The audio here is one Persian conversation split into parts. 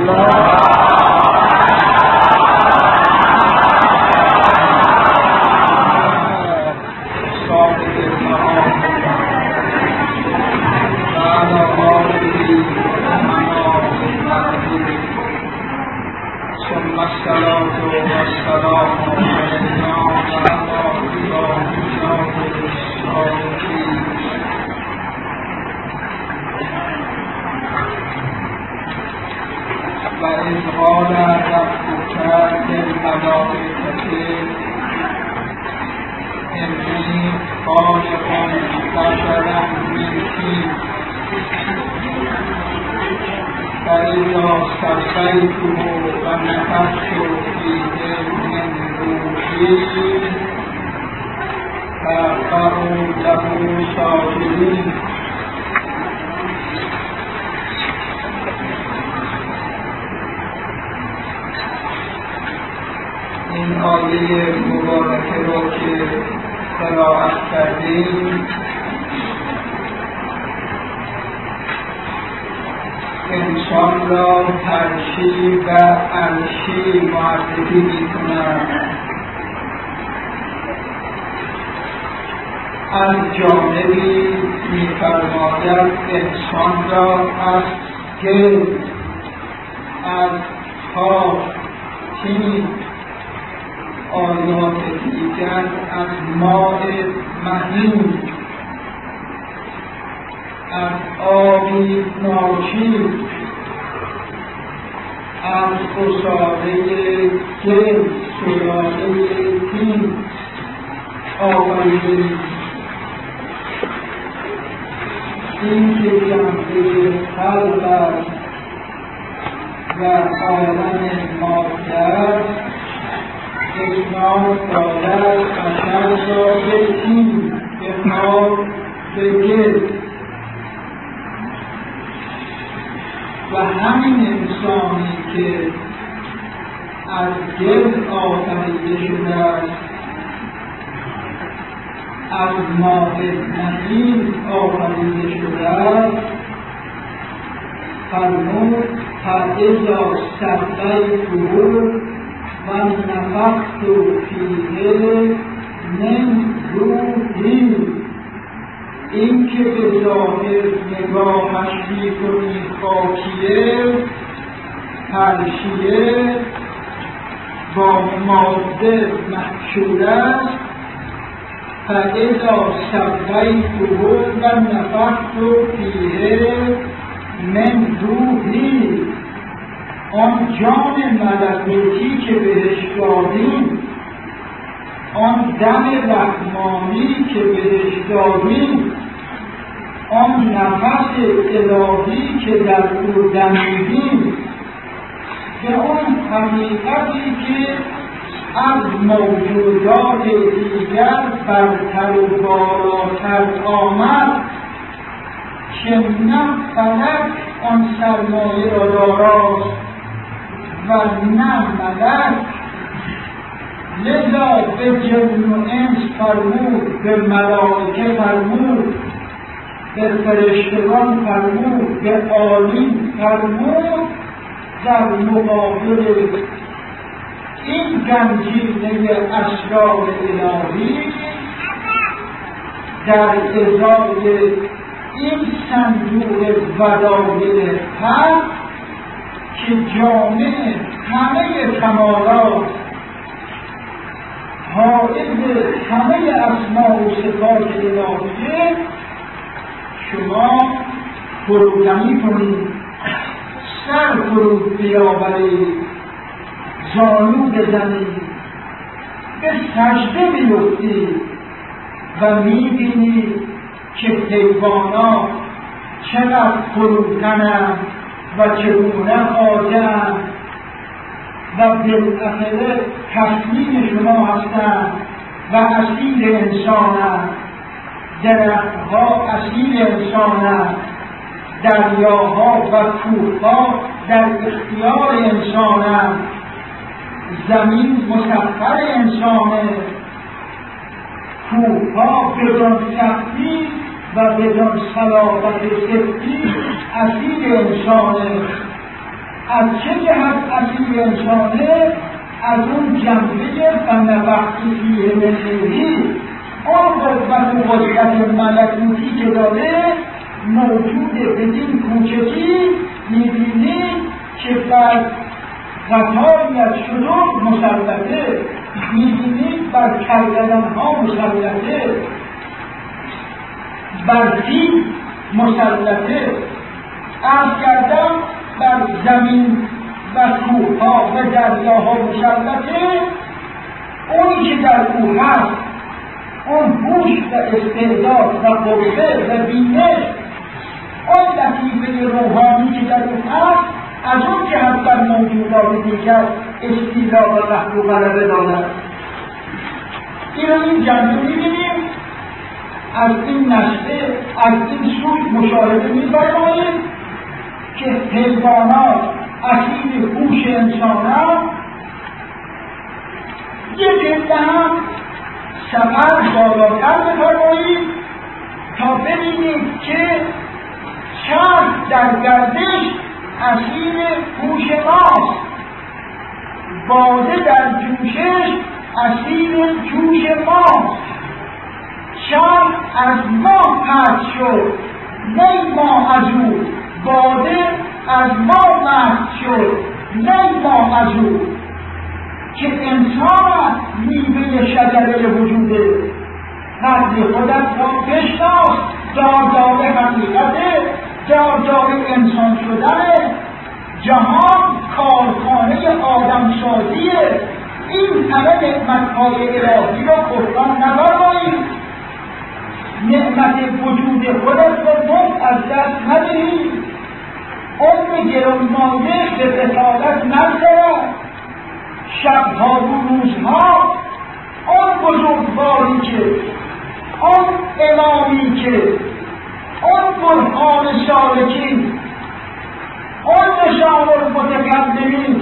الله. این آیه مبارکه رو که قرائت کردیم انسان را ترشی و عرشی معرفی می‌کند. از جانبی می‌فرماید انسان را از گل، از خاک، تین، آیات دیگر از ماء مهین، از آبی ناچیز، از گساله گل، سلاله تین آفریده. این که جنبه خلق است و عالم ماده است، اسناد دارد بشر را به تین، اسناد به گل. و همین انسانی که از گل آفریده شده است، از ماء مهین آفریده شده است، فرمود فاذا سویته و نفخت فیه من روحی. این که به ظاهر نگاهش می‌کنی خاکیه، فرشیه، با ماده محشور است، فاذا سویته و نفخت فیه من روحی، آن جان ملکوتی که بهش دادیم، آن دم رحمانی که بهش دادیم، آن نفس الهی که در او دمیدیم، به اون حقیقتی که از موجودات دیگر برتر و بالاتر آمد، که نه فلک آن سرمایه را داراست و نه ملک. لذا به جن و انس فرمود، به ملائکه فرمود، به فرشتگان فرمود، به عالی فرمود، در مقابل این گنجینه اسرار الهی، در ازای این صندوق ودایع حق که جامع همه کمالات، حائز همه اسماء و صفات الهیه، شما فروتنی کنید، سر فرود بیاورید، زانو بزنید، به سجده بیفتید و میبینید که حیوانات چقدر فروتنند و چگونه خواجه‌اند و بالاخره تصمیم شما هستند و اسیر انسانند. درختها اسیر انسانند، دریاها و کوهها در اختیار انسانند، زمین مسخر انسانه، کوهها بدون سختی و بدون صلابت سفتی اسیر انسانه. از چه جهت اسیر انسانه؟ از اون جنبه فنفخت فیه من روحی، اون قوت و قدرت ملکوتی که داره موجوده. بدین کوچکی میبینید که بر قطاری از شروع مسلطه، میبینید بر کردنها مسلطه، بر فیل مسلطه، عرض کردم بر زمین و کوهها و دریاها مسلطه. اونی که در او هست، اون هوش و استعداد و قوه و بینش، اون لطیفه روحانی که در او هست، از اون جهت بر موجودات دیگر استیلا و قهر و غلبه دارد. این جنبه می‌بینیم. از این نشته، از این سوی مشاهده می‌فرماییم که حیوانات اسیر هوش انسانان یک جلده هم سفر بالاتر بفرمایید تا ببینید که چرخ در گردش اسیر هوش ماست، باده در جوشش اسیر جوش ماست، چرخ از ما پس شد نی ما از او، باده از ما مست شد نی ما از او. که انسان میوه شجره وجوده، قدر خودت را بشناس، دار حقیقته، دار انسان شدنه. جهان کارخانه آدم سازیه. این همه نعمتهای الهی را قربان نبرمایید. نعمت وجود خودت را از دست ندهید. عمر گرانمایه به بطالت نگذرد. شبها و روزها آن بزرگواری که، آن امامی که، آن برهان سالکین، آن نشان المتکلمین،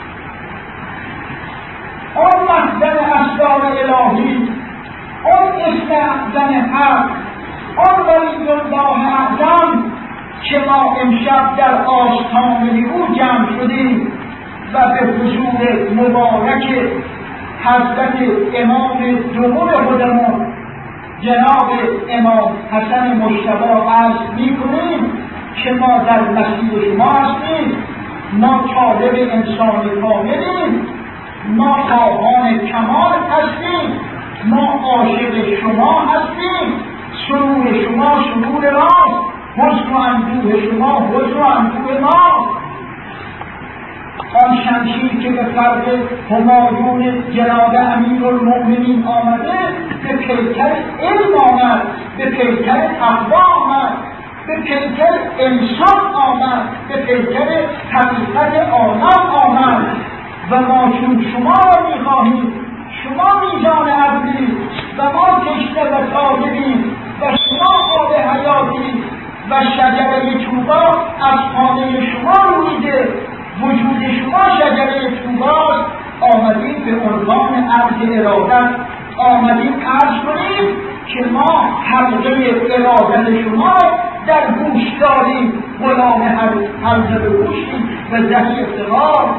آن مخزن اسرار الهی، آن استعدن حق، آن ولی الله اعظم که ما امشب در آستانه او جمع شدیم و به حضور مبارک حضرت امام دوم خودمون جناب امام حسن مجتبی عرض می‌کنیم که ما در مسیر شما هستیم. ما طالب انسان کاملیم، ما خواهان کمال هستیم، ما عاشق شما هستیم، سرور شما سرور ماست، حزن و اندوه شما حزن و اندوه ماست. آن شمشیر که به فرد همایون جناب امیرالمؤمنین آمده به پیکر علم آمد، به پیکر تقوا آمد، به پیکر انسان آمد، به پیکر حقیقت عالم آمد. و ما چون شما را میخواهیم، شما میزان عدلی و ما تشنه و طالبیم و شما آب حیاتی و شجره طوبی از خانه شما رویده، وجود شما شجره طوبی. آمدیم به عنوان عرض ارادت، آمدیم عرض کنیم که ما حلقه ارادت شما در گوش داریم، غلام حلقه به گوشیم و زهی افتقار.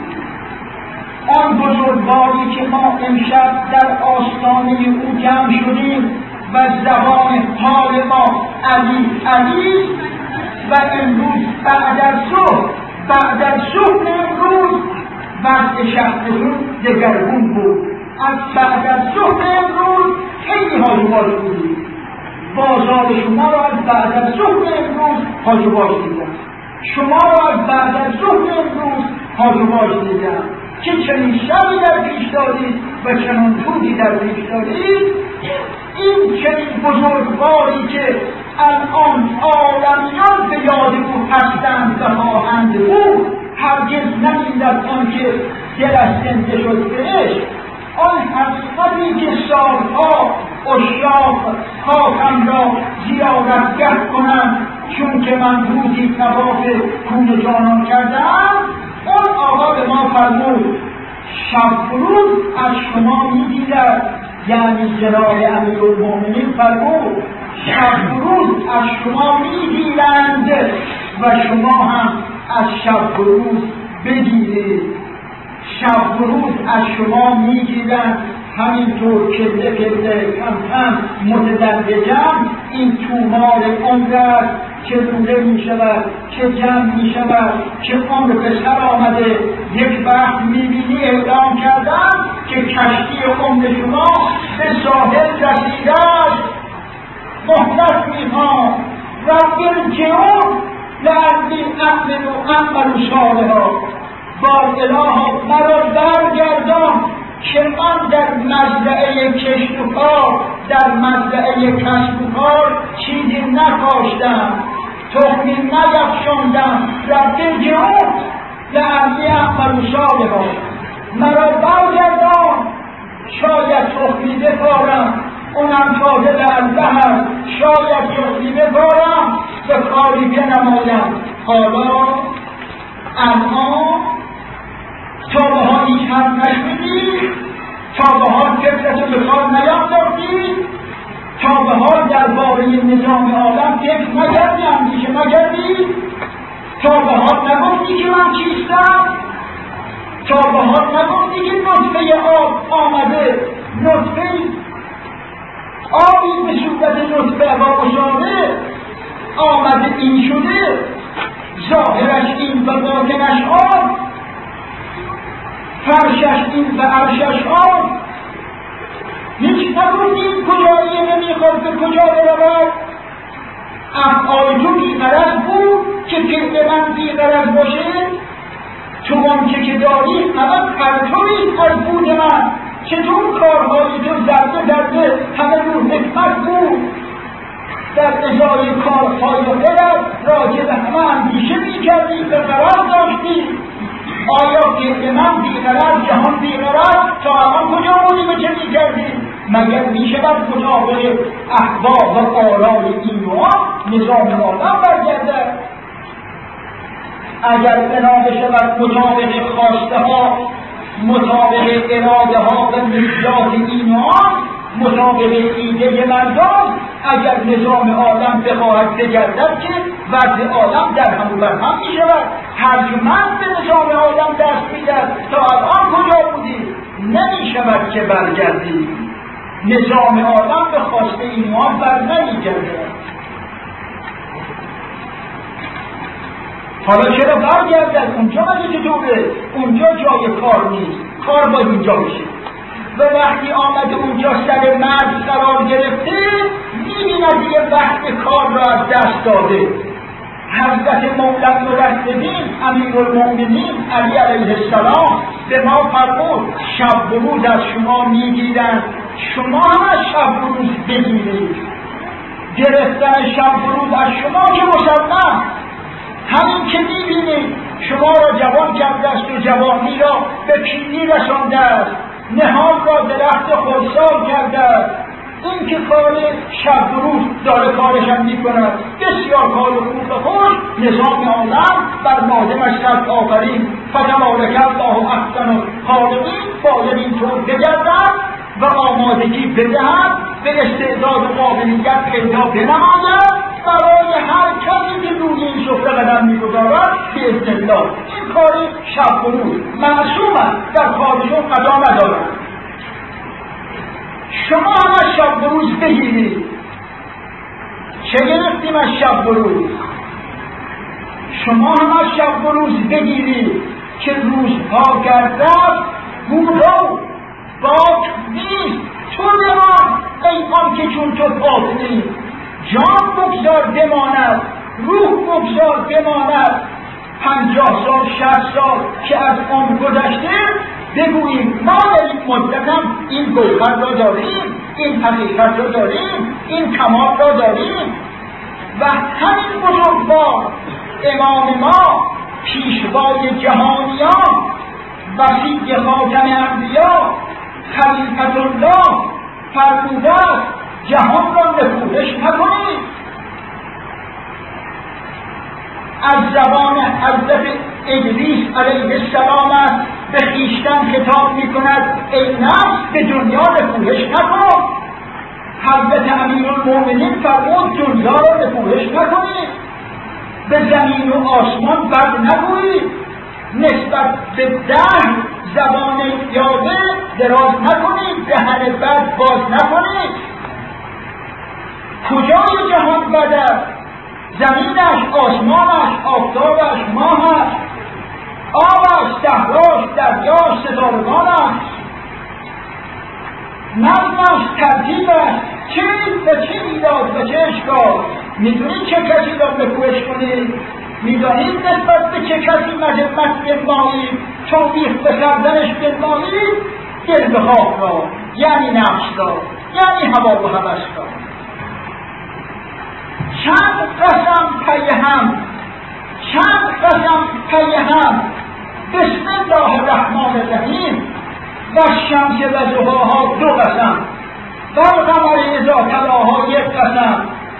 آن بزرگواری که ما امشب در آستانه او جمع شدیم و زبان حال ما علی علی و امروز بعد از صبح امروز وقت شهرتون دگرگون بود. از بعد از صبح امروز خیلی حاجباش بودیم. بازار شما را از بعد از صبح امروز حاجباش دیدم، شما را از بعد از صبح امروز حاجباش دیدم که چنین شبی در پیش دارید و چنین روزی در پیش دارید. این چنین بزرگواری که الان عالمیان به یاد او هستند و خواهند او، هرگز نمی‌دد آن که دل از زنده شد بهش. آن حقیقتی که سالها اشراق خاکم را زیارتگه کنم چون که من روزی طواف کوی جانان کردم. اون آقا به ما فرمود شب روز از شما می‌دیدد، یعنی جناب امیرالمؤمنین فرمود شب روز از شما می‌گیرند و شما هم از شب و روز بگیرید. شب و روز از شما میگیرن، همینطور کله کله کم کم متدرجم. این تومار عمر است که روده می شود، که جمع می شود، که عمر پسر آمده. یک وقت می بینی اعلام کردن که کشتی عمر شما به ساحل رسیده است. مهلت میخوام رب ارجعون لعلی اعمل صالحا. با الها مرا برگردان که من در مزرعه کشت و کار، در مزرعه کسب و کار چیزی نکاشتم، تخمی نیفشاندم. رب ارجعون لعلی اعمل صالحا. مرا برگردان، شاید تخمی بکارم، اونم تازه لعله هست، شاید تخمی بکارم به کاری بنمایم. حالا الان تا به حال هیچ حرف نشنیدی، تا به حال فکرتو به کار نینداختی، تا به حال درباره نظام عالم فکر نکردی، اندیشه نکردی، تا به حال نگفتی که من چیستم، تا به حال نگفتی که نطفه آب آمده، نطفه آبی به صورت نطفه و اشاره آمده، این شده، ظاهرش این و باطنش آب، فرشش این و عرشش آب. هیچ نگفتیم کجایی نمیخواد به کجا برود. افعال تو بیغرض بود که فعل من بیغرض باشه. تو آنچه که داری فقط پرتویی از بود من. چطور کارهای تو ذره ذره همه رو حکمت بود. در ازای کارهای خودت راجع به همه اندیشه میکردی، به قرار داشتی. آیا فعل من بیغرض، جهان بیغرض، تا الان کجا بودی و چه میکردی؟ مگر میشود مطابق احوال و آرای این نوع نظام عالم برگرده؟ اگر بنا بشود مطابق خواسته ها، مطابق اراده ها و نسیات این نوع، مطابق ایده مردم، اگر نظام عالم بخواهد بگردد که وضع عالم در هم و بر هم می شود. هرچند به نظام عالم دست میدهد، تا الان کجا بودی؟ نمی شود که برگردی. نظام عالم به خواسته ایمان بر نمی گردد. حالا چرا برگردد؟ اونجا مگه چطوره؟ اونجا جای کار نیست، کار باید اینجا بشه. و وقتی آمده اونجا سر مرد قرار گرفته، می‌بیند یه وقت کار را از دست داده. حضرت مولا نورالدین امیرالمؤمنین علی علیه السلام به ما فرمود شب و روز از شما میگیرند، شما هم از شب و روز بگیرید. گرفتن شب و روز از شما که مسلم، همین که میبینید شما را جوان کرده است و جوانی را به پیری رسانده است، نهال را درخت خرسال کرده است. این که کار شب و روز داره کارش هم میکند، بسیار کار خوب و خوش. نظام عالم بر ناظمش کرد آفرین، فتبارک الله احسن الخالقین. باید اینطور بگردد و آمادگی بدهد، به استعداد و قابلیت پیدا بنماید برای هر کسی که روی این سفره قدم میگذارد باذن الله. این کار شب و روز معصومند، در کارشون قضا ندارند. شما هم از شب و روز بگیرید. چه گرفتیم از شب و روز؟ شما هم از شب و روز بگیرید که روزها گرده بودو باک نیست. تو بمان ای آن که چون تو پاک نیست. جان بگذار بماند، روح بگذار بماند. 50 سال 60 سال که از عمر گذشته بگوییم ما در این مدت هم این گوهر را داریم، این حقیقت را داریم، این کمال را داریم. و همین بزرگوار امام ما، پیشوای جهانیان، وسیع خاتم انبیا، خلیفة الله فرموده است جهان را نفوذش نکنید. از زبان حضرت ادریس علیه السلام است به خویشتن خطاب می کند ای نفس به دنیا نفوذش نکن. حضرت امیرالمؤمنین فرمود دنیا را نفوذش نکنید. به زمین و آسمان بد نگویید، نسبت به دهر زبان یاوه دراز نکنید، دهن بد باز نکنید. کجای جهان بد است؟ زمینش، آسمانش، آفتابش، ماهش، آبش، صحراش، دریاش، ستارگانش، نظمش، ترتیبش، چیز به چه ایراد به چه اشکال؟ میدونید چه کسی را بکوهش کنید؟ میدانید نسبت به چه کسی مذمت بنمایید، توبیخ به سردنش بنمایید؟ دل به خواه را، یعنی نفس را، یعنی هوا و هوس را. چند قسم پی هم، چند قسم پی هم، بسم الله الرحمن الرحیم. و شمس و ضحاها دو قسم، و قمر اذا تلاها یک قسم،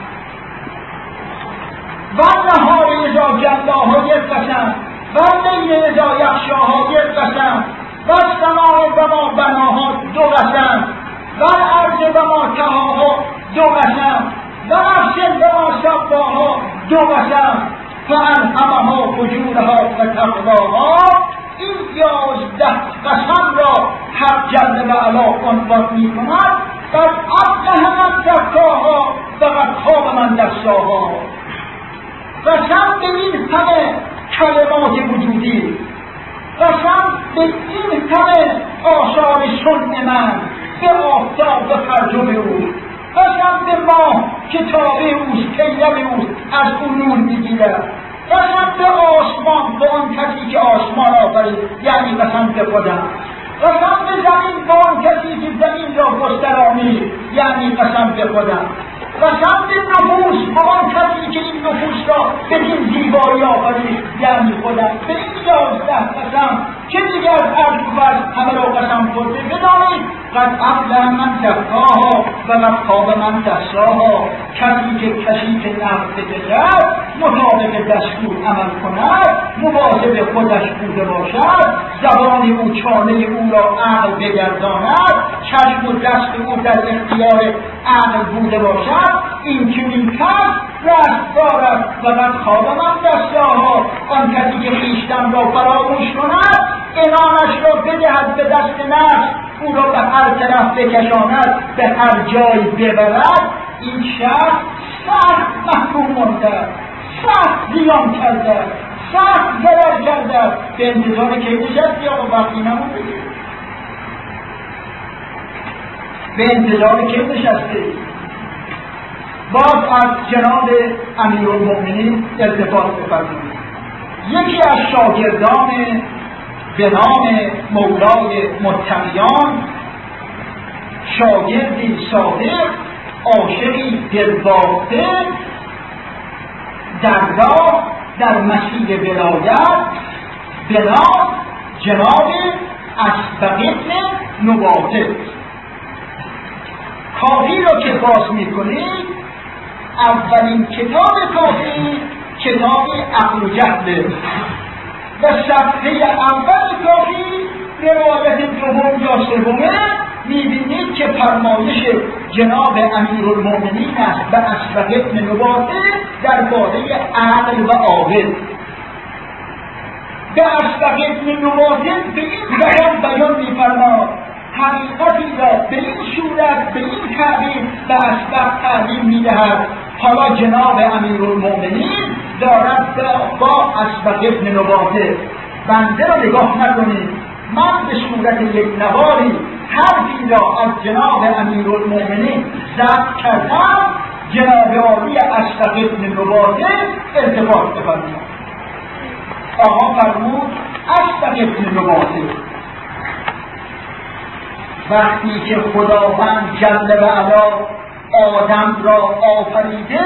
و نهار اذا جلاها یک قسم، و لیل اذا یغشاها یک قسم، و السماء و ما بناها دو قسم، و الارض و ما طحاها دو قسم، و نفس و ما سواها دو قسم، فالهمها فجورها و تقواها. این 11 قسم را حق جل و علا عنوان می‌کند. قد افلح من زکاها و قد خاب من دساها. قسم به این همه کلمات وجودی، قسم به این همه آثار صنع من، به آفتاب و فرجام او، قسم به ماه که تابع اوست، پیرو اوست، از او نور میگیرد، قسم به آسمان، به آن کسی که آسمان آفرید، یعنی قسم به خودم، قسم به زمین، به آن کسی که زمین را گسترانید، یعنی قسم به خودم، قسم به نفوس، به آن کسی که این نفوس را به این زیبایی آفرید، یعنی خودم. به این 11 قسم که دیگر از عرض و فرض همه را قسم خورده. بدانید قد افلح من زکاها و قد خاب من دساها. کسی که کشیک نفس بکشد، مطابق دستور عمل کند، مواظب خودش بوده باشد، زبان او چانه او را عقل بگرداند، چشم و دست او در اختیار عقل بوده باشد، این چنین کس رستگار است. و قد خواب من دساها. آن کسی که خویشتن را فراموش کند، عنانش را بدهد به دست نفس، او را به هر طرف بکشاند، به هر جای ببرد، این شخص سخت محروم مانده، سخت زیان کرده، سخت ضرر کرده. به انتظار کی نشستی؟ آقا وقتی نمونده، به انتظار کی نشستی؟ باز از جناب امیرالمؤمنین التفات بفرمایید. یکی از شاگردان به نام مولای متقیان، شاگردی صادق، عاشقی دلبافته، در راه در مسیر ولایت، به نام جناب اسبق بن نباته. کافی را که باز میکنید، اولین کتاب کافی کتاب عقل و جهل و صفحه اول کافی روایت دوم یا سومه میبینید که فرمایش جناب امیرالمؤمنین است به اسبق بن نباته درباره عقل و عاقل. به اسبق بن نباته به این بیان میفرماد حقیقتی را به این صورت، به این تعبیر به اسبق تعلیم میدهد. حالا جناب امیرالمؤمنین دارد با اسبق بن نباته، بنده را نگاه نکنید، من به صورت یک نواری حرفی را از جناب امیرالمؤمنین ضبط کردم. جناب عالی اسبق بن نباته التفات بفرمایید. آقا فرمود اسبق بن نباته وقتی که خداوند جل و علا آدم را آفریده،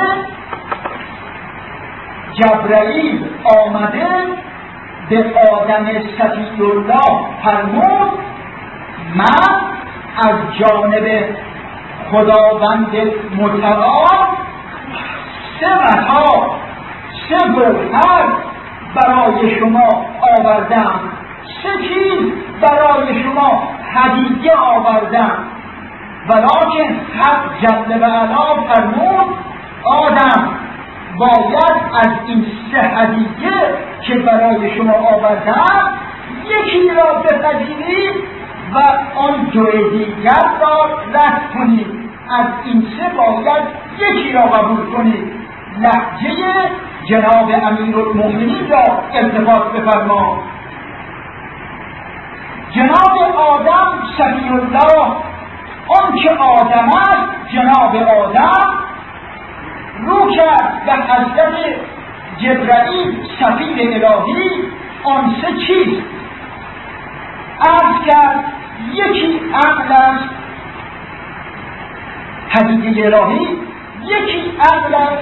جبرئیل آمده به آدم صفی الله فرمود من از جانب خداوند متعال 3 متاع 3 گوهر برای شما آوردم، 3 چیز برای شما هدیه آوردم. ولکن حق جل و علا فرمود آدم باید از این 3 هدیه که برای شما آوردم یکی را بپذیرید و آن 2 دیگر را رد کنید. از این 3 باید یکی را قبول کنید. لهجه جناب امیرالمؤمنین را التفات بفرما. جناب آدم صفی الله، آن که آدم است جناب آدم، رو کرد به حضرت جبرائیل سفیر الهی. آن 3 چیز عرض کرد. یکی عقل است، هدیه الهی، یکی عقل است،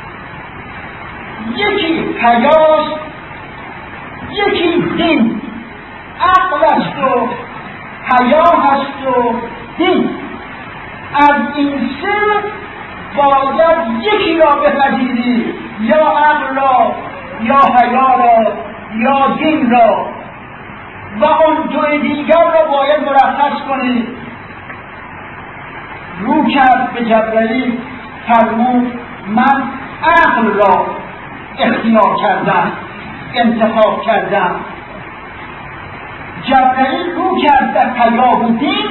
یکی حیاست، یکی دین. عقل است و حیا هست و دین. از این 3 باید یکی را بپذیری، یا عقل را، یا حیا را، یا دین را، و آن 2 دیگر را باید مرخص کنی. رو کرد به جبرائیل، فرمود من عقل را اختیار کردم، انتخاب کردم. جبرائیل رو کرد به حیا و دین،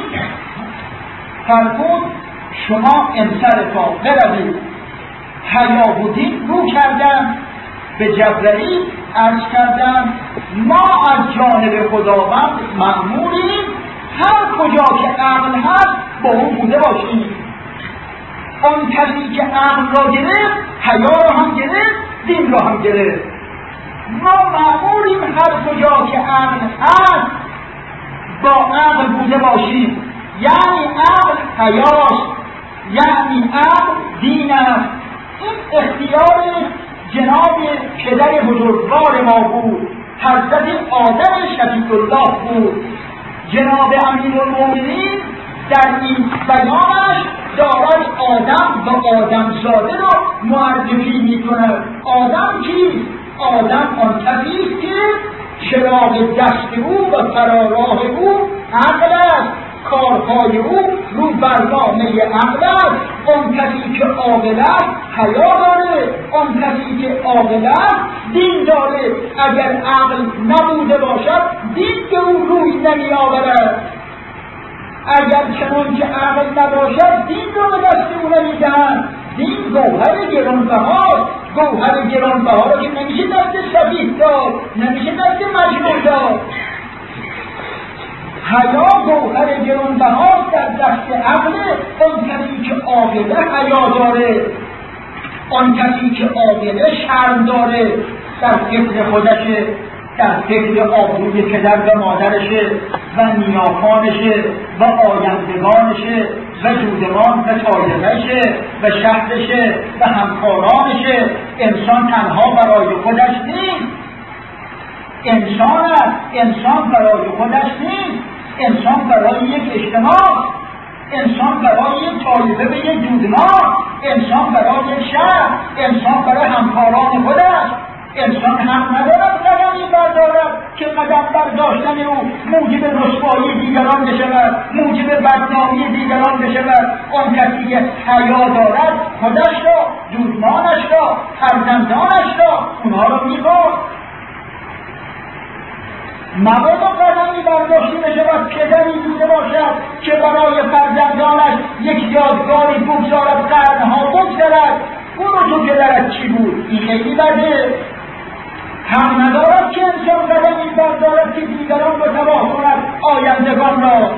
فرمود شما انصرفا، بروید. حیا و دین رو کردن به جبرائیل، عرض کردن ما از جانب خداوند مأموریم هر کجا که عقل هست با اون بوده باشیم. آن کسی که عقل را گرفت حیا را هم گرفت، دین را هم گرفت. ما مأموریم هر کجا که عقل هست با عقل بوده باشیم. یعنی عقل حیاست، یعنی عقل دین است. این اختیار جناب پدر بزرگوار ما بود، حضرت آدم شفیع الله بود. جناب امیرالمؤمنین در این بیانش دارد آدم و آدم زاده را معرفی می کند. آدم کیست؟ آدم آن کسیست که چراغ دست او و فراراه او عقل است، کارهای او رو برنامه عقل است. آن کسی که عاقل است حیا داره، آن کسی که عاقل است دین داره. اگر عقل نبوده باشد دین به او روی نمی آورد. اگر چنان که عقل نباشد دین رو به دست او نمیدهند. دین گوهر گرانبهاست. گوهر گرانبها را که نمیشه دست سفیه داد، نمیشه دست مجنون داد. حیا گوهر گرانبهاست در دست عقل. آن کسی که عاقله حیا داره، آن کسی که عاقله شرم داره، در فکر خودشه، در فکر آبروی پدر و مادرشه و نیاکانشه و آیندگانشه و دودمان و طایفهشه و شهرشه و همکارانشه. انسان تنها برای خودش نیست، انسان برای خودش نیست، انسان برای یک اجتماع، انسان برای یک طایفه به یک دودمان، انسان برای یک شهر، انسان برای همکاران خودش. انسان هم ندارد قدمی بردارد که قدم برداشتن او موجب رسوایی دیگران بشود، موجب بدنامی دیگران بشود. آن کسی که حیا دارد خودش را، دودمانش را، فرزندانش را، اونها را میبرد. مبادا قدمی برداشتی بشود پدری بوده باشد که برای فرزندانش یک یادگاری بگذارد، قرنها بگذرد. برو تو پدرت چی بود؟ این خیلی بده. هم ندارد که انسان قدمی بردارد که دیگران را تباه کند، آیندگان را.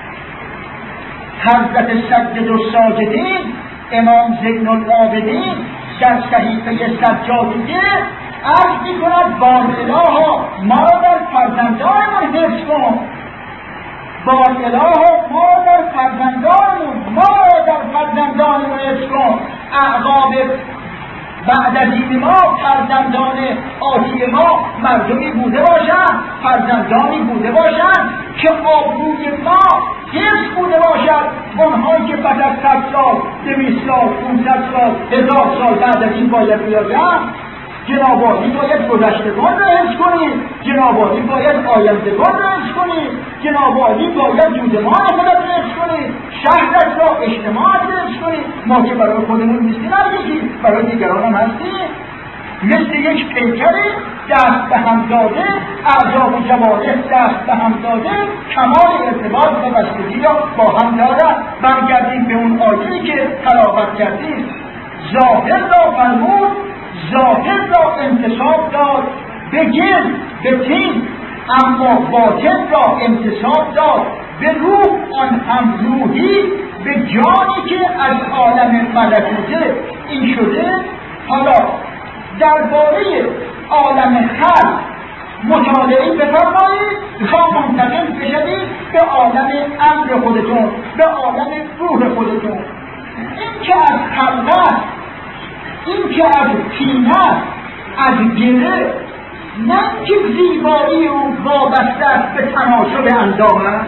حضرت سجد الساجدین امام زین العابدین در صحیفه سجادیه عرض می کند بار الها ما را در فرزندانمون حفظ کن، بار الها ما را در فرزندانمون، ما را در فرزندانمون حفظ کن. اعقاب بعد از این ما فرزندان آتی ما مردمی بوده باشند، فرزندانی بوده باشند که آبروی ما حفظ بوده باشد. آنهایی که بعد از 100 سال، 200 سال، 500 سال، 1000 سال بعد از این باید بیایند. جناب عالی باید گذشتگان را حفظ کنید، جناب عالی باید آیندگان را حفظ کنید، جناب عالی باید جودمان خودت را حفظ کنید، شهرت را، اجتماعت را حفظ کنید. ما که برای خودمون نیستیم، یکی برای دیگران هم هستیم. مثل یک پیکری دست به هم داده، اعضا و جوارح دست به هم داده، کمال ارتباط و بستگی را با هم دارد. برگردیم به اون آیه‌ای که تلاوت کردیم. ظاهر را فرمود، ظاهر را انتصاب داد به گل، به تین، اما باطن را انتصاب داد به روح، آن هم روحی، به جانی که از عالم ملکوته این شده. حالا درباره عالم خلق مطالعه بفرمایید تا منتقل بشوید به عالم امر خودتون، به عالم روح خودتون. این که از خلق است، این که از تینه، از گره، نه که زیبایی او وابسته است به تناسب اندام است.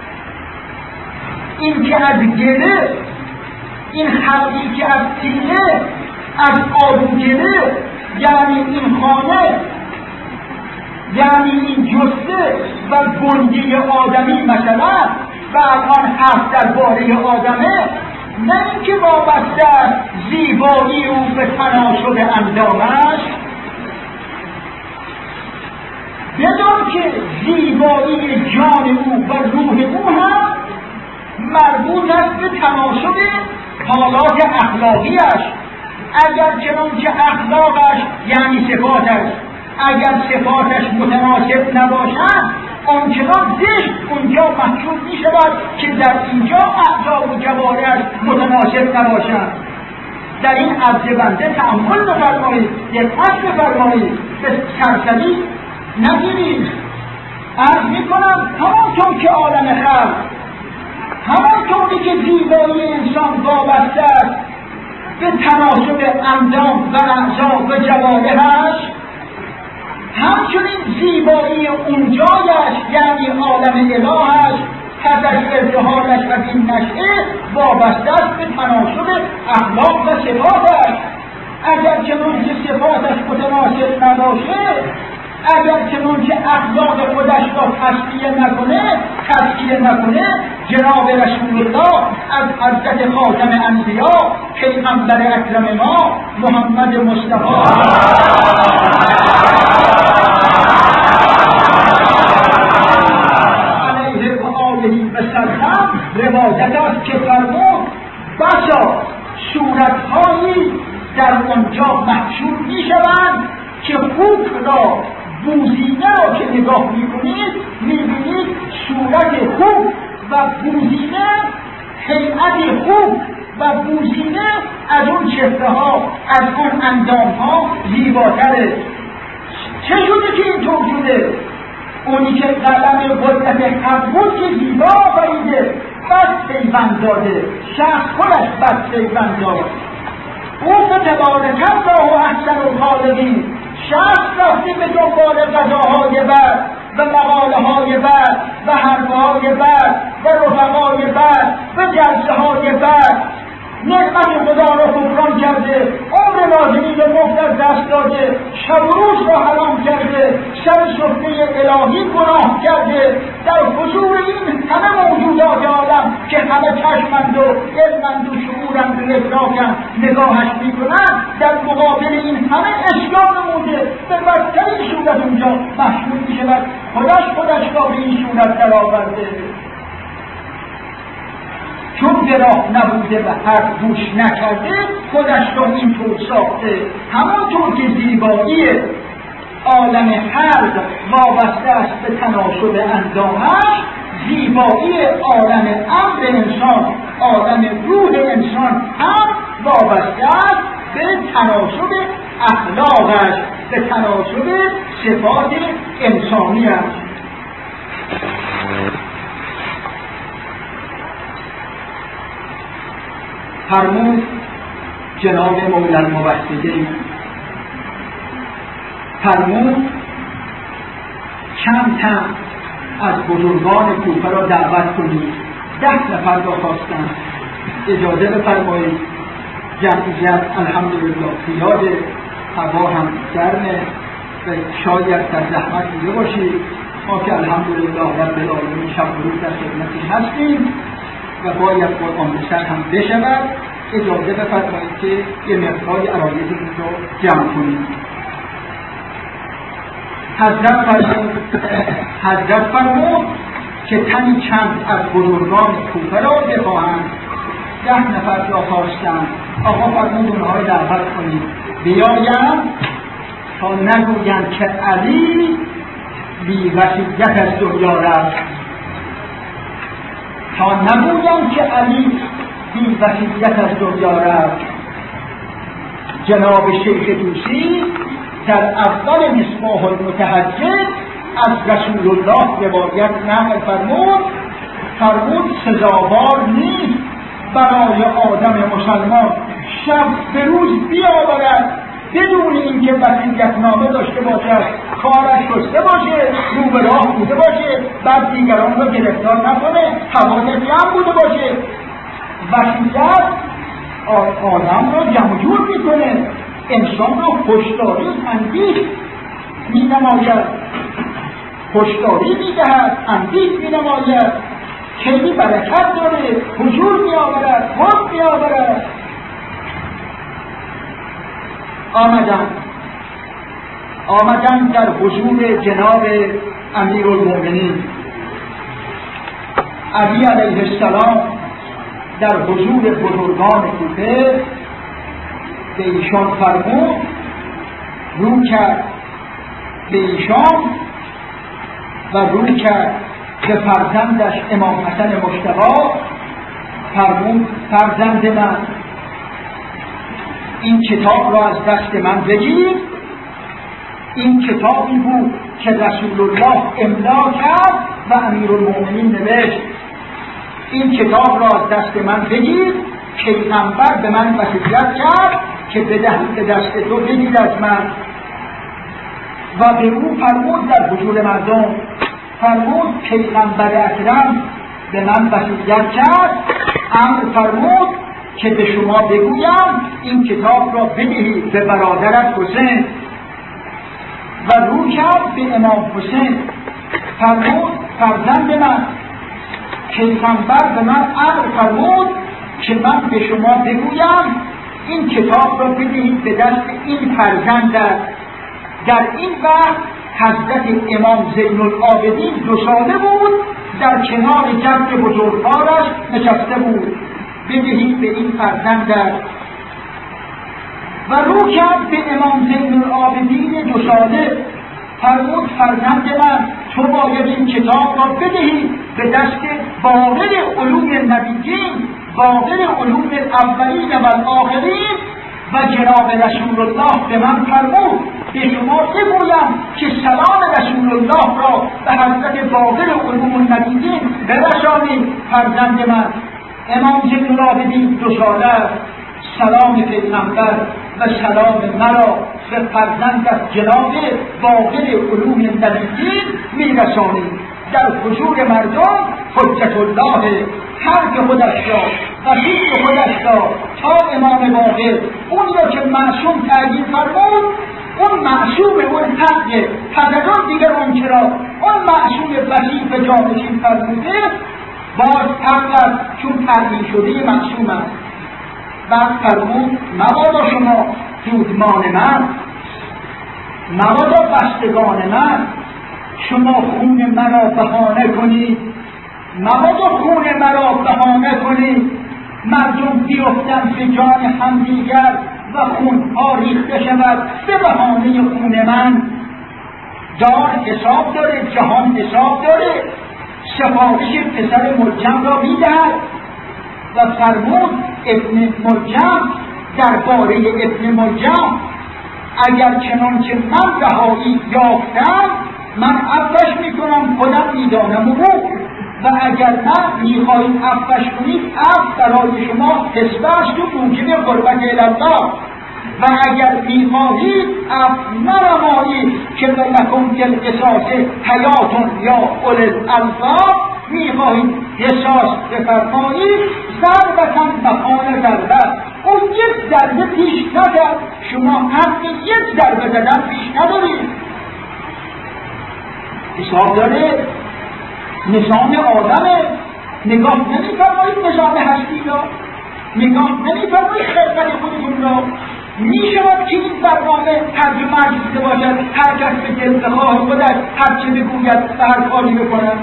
این که از گره، این خلقی که از تینه، از آلوگره، یعنی این خانه، یعنی این جسته و گنجی آدمی مثلا، و الان حرف درباره آدمه، نه اینکه وابسته است زیبایی او به تناسب اندامش. بدان که زیبایی جان او و روح او هم مربوط است به تناسب حالات اخلاقیش. اگر چنانچه اخلاقش یعنی صفاتش، اگر صفاتش متناسب نباشد، آنچنان زشت اونجا محسوب می شود که در اینجا اعضا و جوارح متناسب نباشد. در این عرض بنده تأمل بفرمایید، دقت بفرمایید، به سرسری نگیرید. عرض می کنم همانطور که عالم خلق، همانطوری که زیبایی انسان وابسته است به تناسب اندام و اعضا و جوارحش، همچنین زیبایی اونجایش یعنی عالم الهش، پسش ارتحالش و این نشعه وابسته است به تناسب اخلاق و صفاتش. اگر چنانچه صفاتش متناسب نباشه، اگر چنانچه اخلاق خودش را تزکیه نکنه، جناب رسول الله از حضرت خاتم انبیا پیغمبر اکرم ما محمد مصطفی علیه و آله و سلم روایت است که فرمود بسا صورتهایی در آنجا محشور میشوند که خوک را، بوزینه را که نگاه میکنید میبینید صورت خوب و بوزینه، هیئت خوب و بوزینه از اون چهره ها، از اون اندام ها زیباتره. چه شده که اینطور شده؟ اونی که قلم قدرت حق بود که زیبا آفریده، بس پیوند داده، شخص خودش بس پیوند داد. او فتبارک الله احسن الخالقین، شخص رفته به دنبال غذاهای بد و مقاله های بد و حرفهای بد و رفقای بد و جلسه های بد، نعمت خدا را کفران کرده، عمر لازمی به مفت از دست داده، شب و روز را حرام کرده، سر سفره الهی گناه کرده. در حضور این همه موجودات عالم که همه چشمند و علمند و شعورند و ادراکند نگاهش میکنند، در مقابل این همه اشیاء نموده به بدترین صورت اونجا محشور میشود. خودش را به این صورت در آورده، چون به راه نبوده و حرف گوش نکرده، خودش را اینطور ساخته. همانطور که زیبایی عالم خلق وابسته است به تناسب اندامش، زیبایی عالم امر انسان، عالم روح انسان هم وابسته است به تناسب اخلاقش، به تناسب صفات انسانی است. فرمود جناب مولا الموحدین، فرمود چند تن از بزرگان کوفه را دعوت کنید. 10 نفر را خواستند. اجازه بفرمایید جمعیت الحمدلله زیاده، هوا هم گرمه و شاید در زحمت بوده باشید. ما که الحمدلله رب العالمین شب و روز در خدمتش هستیم و باید قرآن بسر هم بشود. اجازه بفرمایید که یه مقداری عرایضتون رو جمع کنیم. حضرت فرمود که تنی چند از بزرگان کوفه را بخواهند. 10 نفر را خواستند. آقا فرمود اونها را دعوت کنید بیایند تا نگویند که علی بی وصیت از دنیا رفت، تا نگویند که علی بی وصیت از دنیا رفت. جناب شیخ طوسی در اول مصباح المتحجج از رسول الله روایت نقل فرمود سزاوار نیست برای آدم مسلمان شب به روز بیاورد بدون اینکه وصیت‌نامه داشته باشد، کارش شسته باشه، رو به راه بوده باشه، بعد دیگران را گرفتار نکنه، حواسش جمع بوده باشه. وصیت آدم را جمع جور میکنه، انسان را خوشداری اندیش مینماید، خوشداری میدهد، اندیش مینماید، خیلی برکت داره، حضور میآورد، خود میآورد. آمدن در حضور جناب امیرالمؤمنین علی علیه السلام در حضور بزرگان کوفه به ایشان فرمود، رو کرد به ایشان و رو کرد به فرزندش امام حسن مجتبی. فرمود فرزند من این کتاب را از دست من بگیر. این کتابی بود که رسول الله املا کرد و امیرالمؤمنین نوشت. این کتاب را از دست من بگیر، پیغمبر به من وصیت کرد که به دست تو بگیر از من. و به او فرمود در حضور مردم، فرمود پیغمبر اکرم به من وصیت کرد، امر فرمود که به شما بگویم این کتاب را بدهید به برادرت حسین. و رو کرد به امام حسین، فرمود فرزند من پیغمبر به من امر فرمود که من به شما بگویم این کتاب را بدهید به دست این فرزندت. در این وقت حضرت امام زین العابدین 2 ساله بود، در کنار جد بزرگوارش نشسته بود. بدهید به این فرزندت. و رو کرد به امام زین العابدین 2 ساله، فرمود فرزند من تو باید این کتاب را بدهید به دست باقر علوم نبیین، باقر علوم اولین و آخرین. و جناب رسول الله به من فرمود به شما بگویم که سلام رسول الله را به حضرت باقر علوم نبیین برسانید. فرزند من امام زین العابدین 2 ساله، سلام پیغمبر و سلام مرا به فرزندت جناب باقر علوم نبیین میرسانید. در حضور مردم حجت الله حرف خودش را و فیض خودش را تا امام باقر اون را که معصوم تعیین فرمود، اون معصوم اون حقه، پس از اون دیگر اون چرا اون معصوم وظیفه جانشین فرموده باز حق است چون تعیین شده معصوم است. بعد فرمود مبادا شما دودمان من، مبادا بستگان من شما خون مرا بهانه کنید، مبادا خون مرا بهانه کنید. مردم بیفتن به جان همدیگر و خونها ریخته شود به بهانه خون من. دار حساب داره، جهان حساب داره. سفارش پسر ملجم را میدهد و فرمود ابن ملجم درباره ابن ملجم اگر چنانچه من رهایی یافتم من عفوش میکنم، خودم میدانم او، و اگر نه میخواهید عفوش کنید عفو برای شما حسبه است و موجب قربت الله، و اگر میخواهید عفو نرمایید که لکم فی القصاص حیات یا اولی الالباب، میخواهید قصاص بفرمایید ضربة مکان ضربه، اون یک ضربه پیش نزد، شما حق یک ضربه زدن پیش ندارید. حساب داره، نظام آدمه. نگاه نمی‌فرمایید نظام هستی را، نگاه نمی‌فرمایید خلقت خودتون را. می‌شود که این برنامه هرج و مرج دیده باشد، هر کس به دلخواه خودش هر چه بگوید و هر کاری بکند.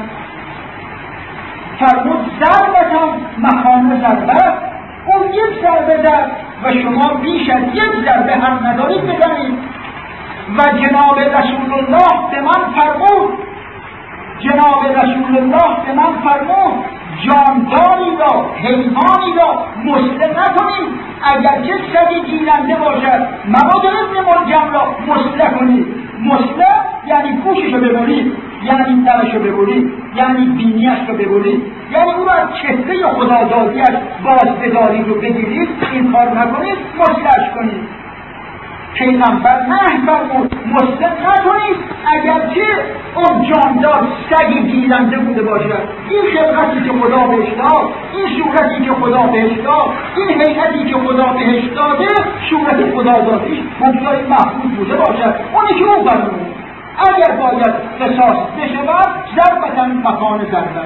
فرمود ضربتان مکان ضربه، اون یک ضربه زد و شما بیش از یک ضربه هم ندارید بزنید. و جناب رسول الله به من فرمود، جناب رسول الله به من فرمود جانداری را، حیوانی را مسله نکنید، اگرچه سگی گیرنده باشد مبادا ابن ملجم را مسله کنید. مسله یعنی گوشش رو ببرید، یعنی درش رو ببرید، یعنی بینیش رو ببرید، یعنی او را از چهره خدادادیش باز بدارید و بگیرید. این کار نکنید، مسلهش کنید. پیغمبر نه فرمود مسله نکنید اگرچه اون جاندار سگی گیرنده بوده باشد. این خلقتی که خدا بهش داد، این صورتی که خدا بهش داد، این هیئتی که خدا بهش داده، صورت خدا دادیش بگذارید محفوظ بوده باشد. اونی که او فرمود اگر باید قصاص بشود ضربتاً مکان ضربه.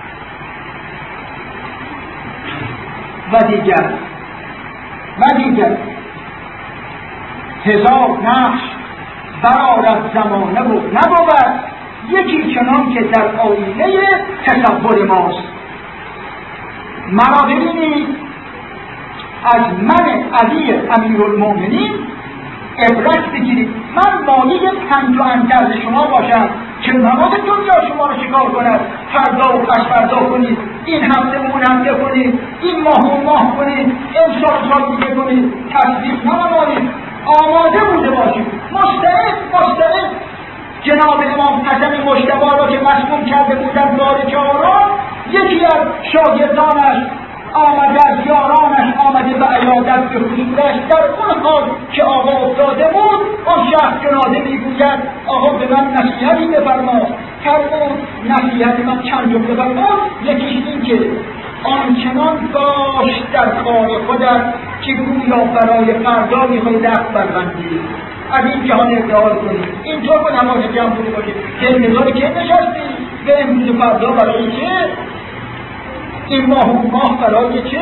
و دیگر هزار نقش برآرد زمانه و نبود، یکی چنان که در آینه تصور ماست. مرا ببینید از من علی امیرالمومنین عبرت بگیرید. من مایه پنج و اندرز شما باشم که نماز دنیا شما رو چیکار کند، فردا و پسفردا کنید، این هفته اون هفته کنید، این ماه و ماه کنید، امسال دیگه کنید، تصدیق نمایید. آماده بوده باشید، مستعد. جناب امام حسن مجتبی را که مسموم کرده بودن بار چهارم، یکی از شاگردانش آمده، از یارانش آمده به عیادت به حضورش. در اون حال که آقا افتاده بود، اون شخص جنازه میگوید آقا به من نصیحتی بفرما. فرمود نصیحت من چند جمله بفرمود. یکیش این که آنچنان باش در کار خودت که گویا برای فردا میخوای دست بربندی، از این جهان ادعا کنی، اینطور به نماز جمع بوده باشی که انتظار که نشستی به امروز فردا برای چه؟ این ماه برای چه؟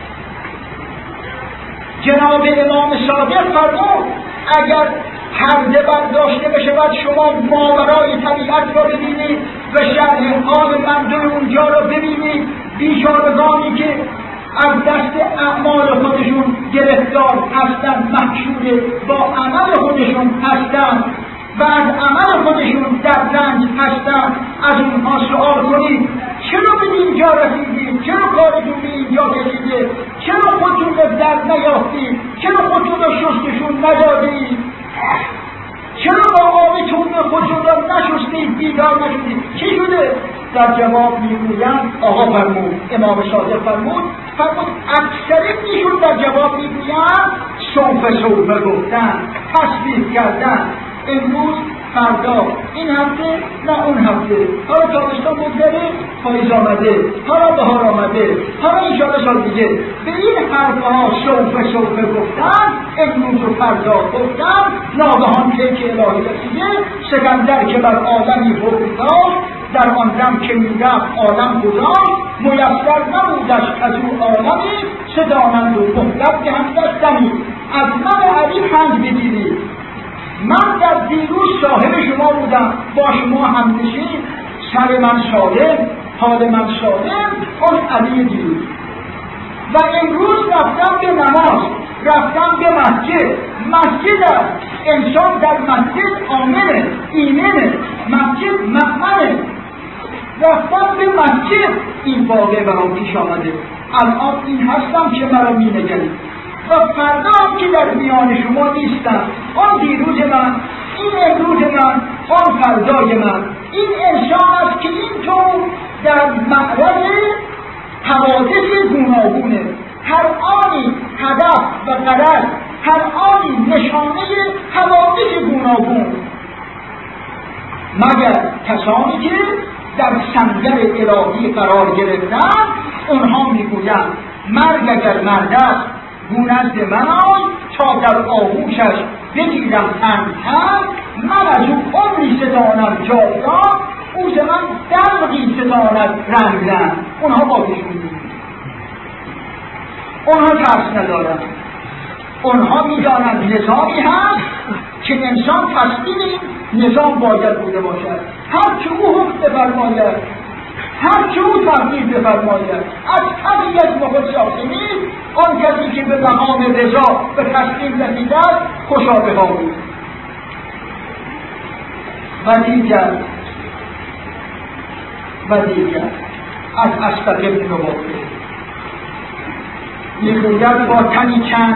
جناب امام صادق فرمود اگر پرده برداشته بشود شما ماورای طبیعت را ببینید و شرح حال مردم اونجا را ببینید، بیچارگانی که از دست اعمال خودشون گرفتار هستند، محشور با عمل خودشون هستند و از عمل خودشون در رنج هستند، از اونها سؤال کنید چرا به اینجا رسیدید؟ چرا کارتون به اینجا کشیده؟ چرا خودتون رو در نیافتید؟ چرا خودتون رو شستشون ندادید؟ چرا با آبتون خودتون را نشستید، بیدار نشدید؟ چی شده؟ در جواب میگویند آقا فرمود، امام صادق فرمود اکثریتشون در جواب میگویند سوف گفتن، تصویر کردن، امروز فردا، این هفته نه اون هفته، حالا تابستان بگذره پاییز آمده، حالا بهار آمده، حالا انشاءالله سال دیگه. به این حرفها سوف گفتن، امروز و فردا گفتن، ناگهان که الهی رسیده. سکندر که بر عالمی حکم داشت، در آن دم که میرفت عالم گذاشت، میسر نبودش از او عالمی، صدانند و مهلت که همدش دمی. از من علی پند بگیرید، من در دیروز صاحب شما بودم، با شما هم نشین، سر من سالم، حال من سالم، اون علی دیروز. و امروز رفتم به نماز، رفتم به مسجد است. انسان در مسجد آمنه، ایمنه، مسجد مأمنه. رفتم به مسجد، این واقعه برام پیش آمده. الان این هستم که مرا می نگرید و فردا هم که در میان شما نیستم. آن دیروز من، این امروز من، آن فردای من. این انسان است که اینطور در معرض حوادث گوناگونه، هر آنی هدف و غرض، هر آنی نشانه حوادث گوناگون، مگر کسانی که در سنگر الهی قرار گرفتن. اونها میگویند مرگ اگر مرد است گونزد من آی تا در آغوشش بگیرم تن تن، من از او عمری ستانم جاودان، او ز من دلقی ستاند رنگ رنگ. اونها بازشون اونها ترس ندارن، اونها میدانند نظامی هست که انسان تسلیم این نظام باید بوده باشد. هر چه او حکم بفرماید، هر چه او تحقیق بفرماید، از کسی از مخود ساخته نیست. آن کسی که به مقام رضا به تسلیم رسیده است خوشا ها بود. و دیگر از اسبق ابن نباته میگوید با تنی چند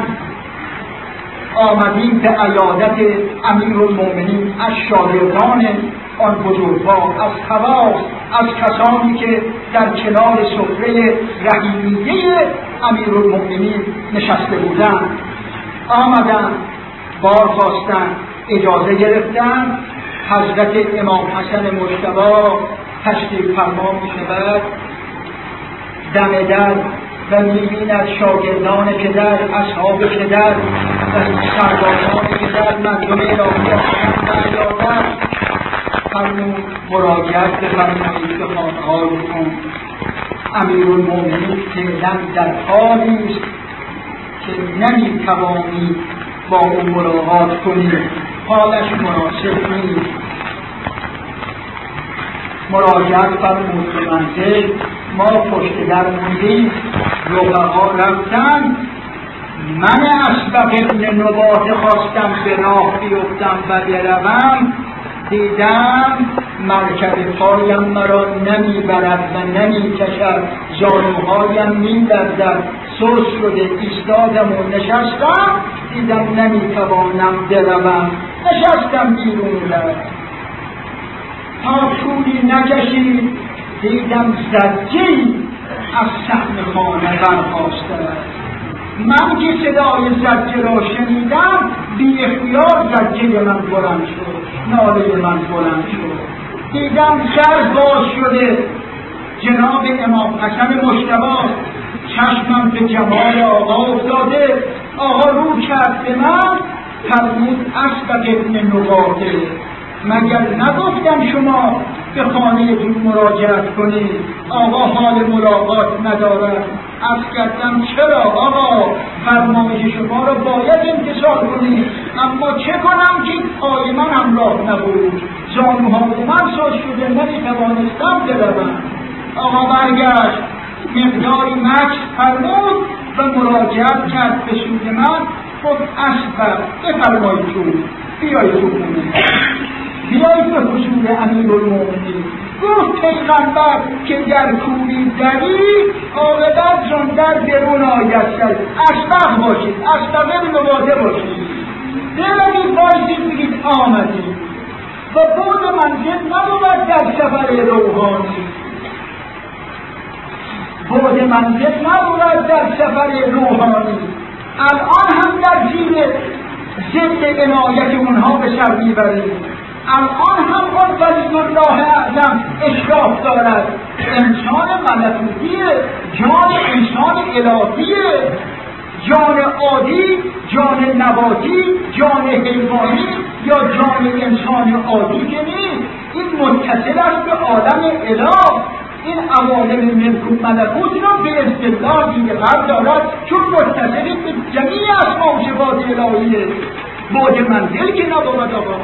آمدیم به عیادت امیرالمومنین از شاگردان آن بزرگوار، از خواص، از کسانی که در کنار سفره رحیمیه امیرالمومنین نشسته بودند. آمدن، بار خواستن، اجازه گرفتن. حضرت امام حسن مجتبی تشریف فرما می‌شود دم در و می‌بیند شاگردان پدر، اصحاب پدر و سربازان پدر، مردم الهی آمدن فرمود مراجعت بفرمایید به خانه‌ها کن. امیرالمومنین فعلا در حالی است که نمی‌توانی با او ملاقات کنی، حالش مناسب نیست. مراجعت فرمود به منزل. ما پشت در موندیم، رفقا رفتن، من اسبق ابن نباته خواستم به راه بیفتم و بروم، دیدم مرکب پایم مرا نمیبرد و نمیکشد، زانوهایم میلرزد، سست شده ایستادم و نشستم، دیدم نمیتوانم بروم، نشستم بیرون در. تا طولی نکشید دیدم زجه‌ای از صحن خانه برخاسته است. من که صدای زجه را شنیدم بی اختیار زجه من بلند شد، ناله من بلند شد. دیدم در باز شده جناب امام حسن مجتبی، چشمم به جمال آقا افتاده. آقا رو کرد به من، فرمود اسبق ابن نباته، مگر نگفتم شما به خانه دون مراجعت کنید؟ آقا حال ملاقات ندارد. عرض کردم چرا آقا، فرمایش شما را باید امتثال کنید، اما چه کنم که پای من همراه نبود، زانوهای من سست شده، نمیتوانستم بروم. آقا برگشت، مقداری مکث فرمود و مراجعت کرد به سوی من، گفت اسبق بفرمایید تو بیایید تو بیایید به حضور امیرالمومنین. گفت پیغمبر که در کوری دری عاقبت چون در درون آید شد، اسبق باشید، اسبق نباته باشید، بروید بایدید بگید آمدید. و بعد منزل نبود در سفر روحانی، بعد منزل نبود در سفر روحانی. الان هم در زیر ضد عنایت اونها به سر میبرید. الان هم آن ولی الله اعظم اشراف دارد. انسان ملکوتیه، جان انسان الهیه، جان عادی، جان نباتی، جان حیوانی یا جان انسان عادی که نیست. این متصل است به عالم اله. این عوالم ملکوت را به اصطلاح دیگر دارد، چون متصل به جمیع اسماء و صفات الهیه. بعد منزل که نبود آقا.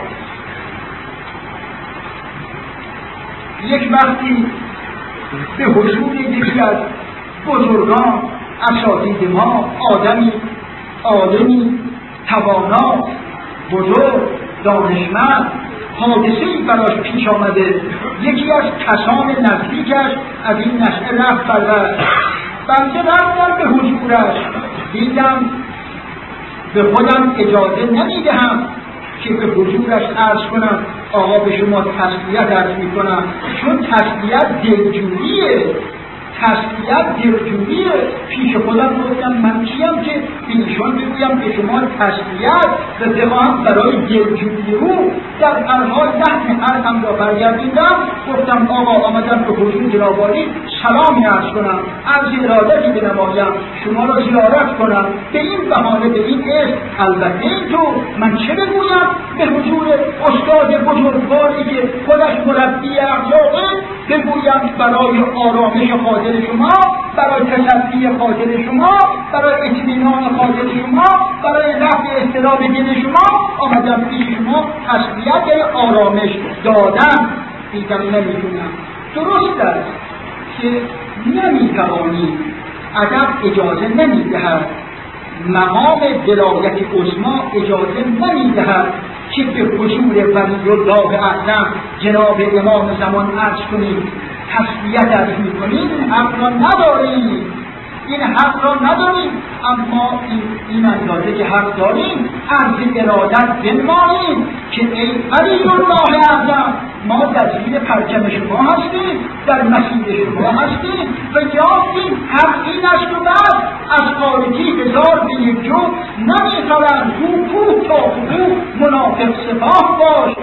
یک وقتی به حضور یکی از بزرگان اساتید ما، آدمی عالمی توانا بزرگ دانشمند، حادثه‌ای براش پیش آمده. یکی از کسان نزدیکش از این نشأه رفت بنده رفتم به حضورش، دیدم به خودم اجازه نمیدهم که به حضورش عرض کنم آقا به شما تسلیت عرض میکنم، چون تسلیت دلجوییه. تسلیت دلجویی. پیش خودم گفتم من کیم که ایشان بگویم به شما تسلیت و بخواهم برای دلجویی او در هر لحن حرفم را برگردیدم. گفتم آقا آمدم به حضور جنابعالی سلامی عرض کنم، عرض ارادتی بنمایم، شما را زیارت کنم به این بهانه، به این اسم. البته اینطور من چه بگویم به حضور استاد بزرگواری که خودش مربی اخلاقه، بگویم برای آرامش خاطر شما، برای تصفیه خاطر شما، برای اطمینان خاطر شما، برای رفع اضطراب دل شما آمدم پیش شما تسلیت یا آرامش دادم. دیگر نمیتونم. درست است که نمیتوانیم، ادب اجازه نمیدهد، مقام ولایت عظما اجازه نمیدهد که به حضور ولی الله اعظم جناب امام زمان عرض کنیم تسلیت عرض میکنیم. این حق را نداریم، این حق را نداریم. اما این اندازه که حق داریم عرض ارادت بنماییم که ای ولی الله اعظم، ما در زیر پرچم شما هستیم، در مسیر شما هستیم و یافتیم حق این است و بس از خارجی هزار به یک جو نمیخورند. کوه تا کوه منافق سپاه باش.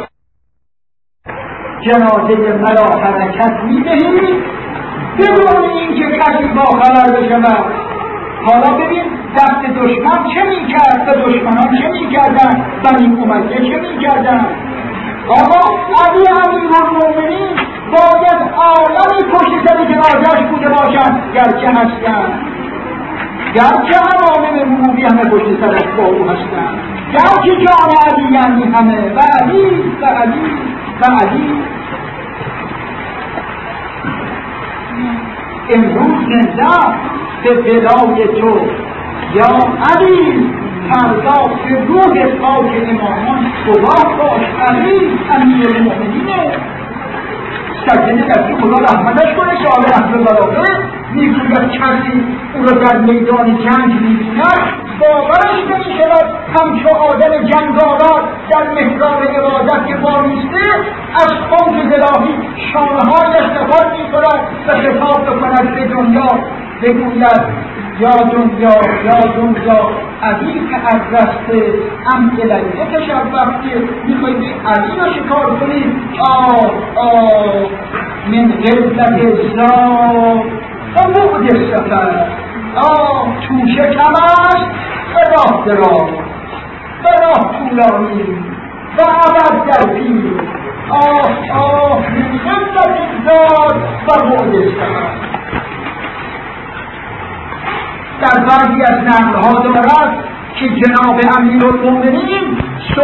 جنازه مرا حرکت میدهید بدون اینکه کسی با خبر بشود. حالا ببین دست دشمن چه میکرد و دشمنان چه میکردن، بنی امیه چه میکردن. آقا علی امیرالمومنین باید عالمی پشت سر جنازه‌اش بوده باشند، گرچه هستند، گرچه عوامل عمومی همه پشت سرش با او هستند، گرچه جان علی یعنی همه و علی و علی و علی. امروز زنده به بلای تو یا علی، فردا به روح پاک امامان گواه باش. علی امیرالمومنینه، سجده در خدا رحمتش کنه. شاعر اهل بلاغه میگوید کسی او را در میدان جنگ میبیند باورش نمیشود همچو آدم جنگاور در محراب عبادت که وامیسته از خوف الهی شانهایش نفر میکند و خطاب بکند به دنیا، بگوید یا دنیا یا دنیا علی که از رسته ام الیه تشبهته. میخواید علی را شکار کنید؟ من قلت زاد و بعد سفر. توشه کم است و راه دراز و راه طولانی و عبد در پیر. من قلت زاد و بعد سفر. در بعضی از نقل‌ها دارد که جناب امیرالمومنین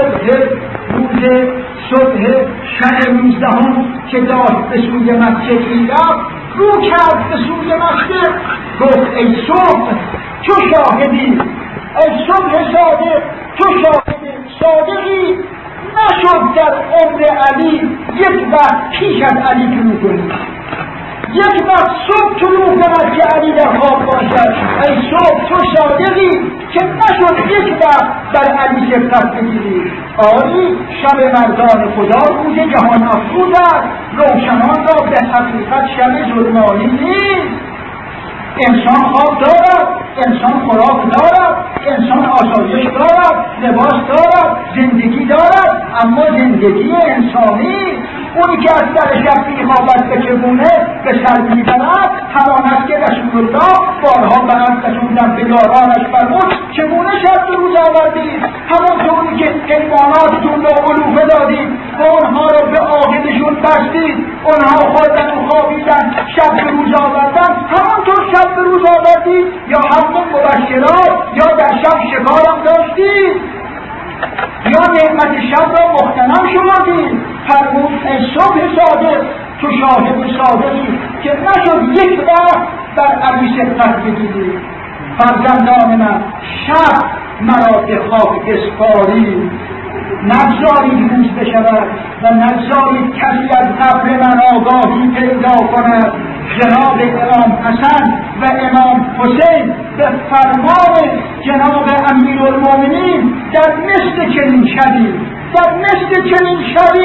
صبح شب 19 که داشت به سوی مسجد می‌رفت، رو کرد به سوی مسجد، گفت ای صبح تو شاهدی، ای صبح صادق تو صادقی، نشد در عمر علی یک وقت پیش از علی طلوع کنی، یک وقت صبح طلوع کند که علی در خواب باشد. ای صبح تو صادقی که نشد یک وقت بر علی شفقت بگیری. آری شب مردان خدا روز جهان افروز است، روشنان را به حقیقت شب ظلمانی نیست. انسان خواب دارد، انسان خوراک دارد، انسان آسایش دارد، لباس دارد، زندگی دارد، اما زندگی انسانی اونی که از در شب میخوابد به چگونه به سر میبرد همان است که رسول الله بارها به عرض رسوندن به یارانش فرمود چگونه شب به روز آوردید، همانطوری که حیواناتتون را علوفه دادید و اونها را به عاقبشون بستید، اونها خوردن و خوابیدن شب به روز آوردن، همانطور شب به روز آوردید یا حق مبشرات یا در شب شکارم داشتید یا نعمت شب را مغتنم شمردید. فرمود ای صبح صادق تو شاهد صادقی که نشد یک وقت بر علی شفقت بگیری. فرزندان من شب مرا به خاک بسپارید، نگذارید روز بشود و نگذارید کسی از قبر من آگاهی پیدا کند. جناب امام حسن و امام حسین به فرمان جناب امیرالمومنین در مثل چنین شبی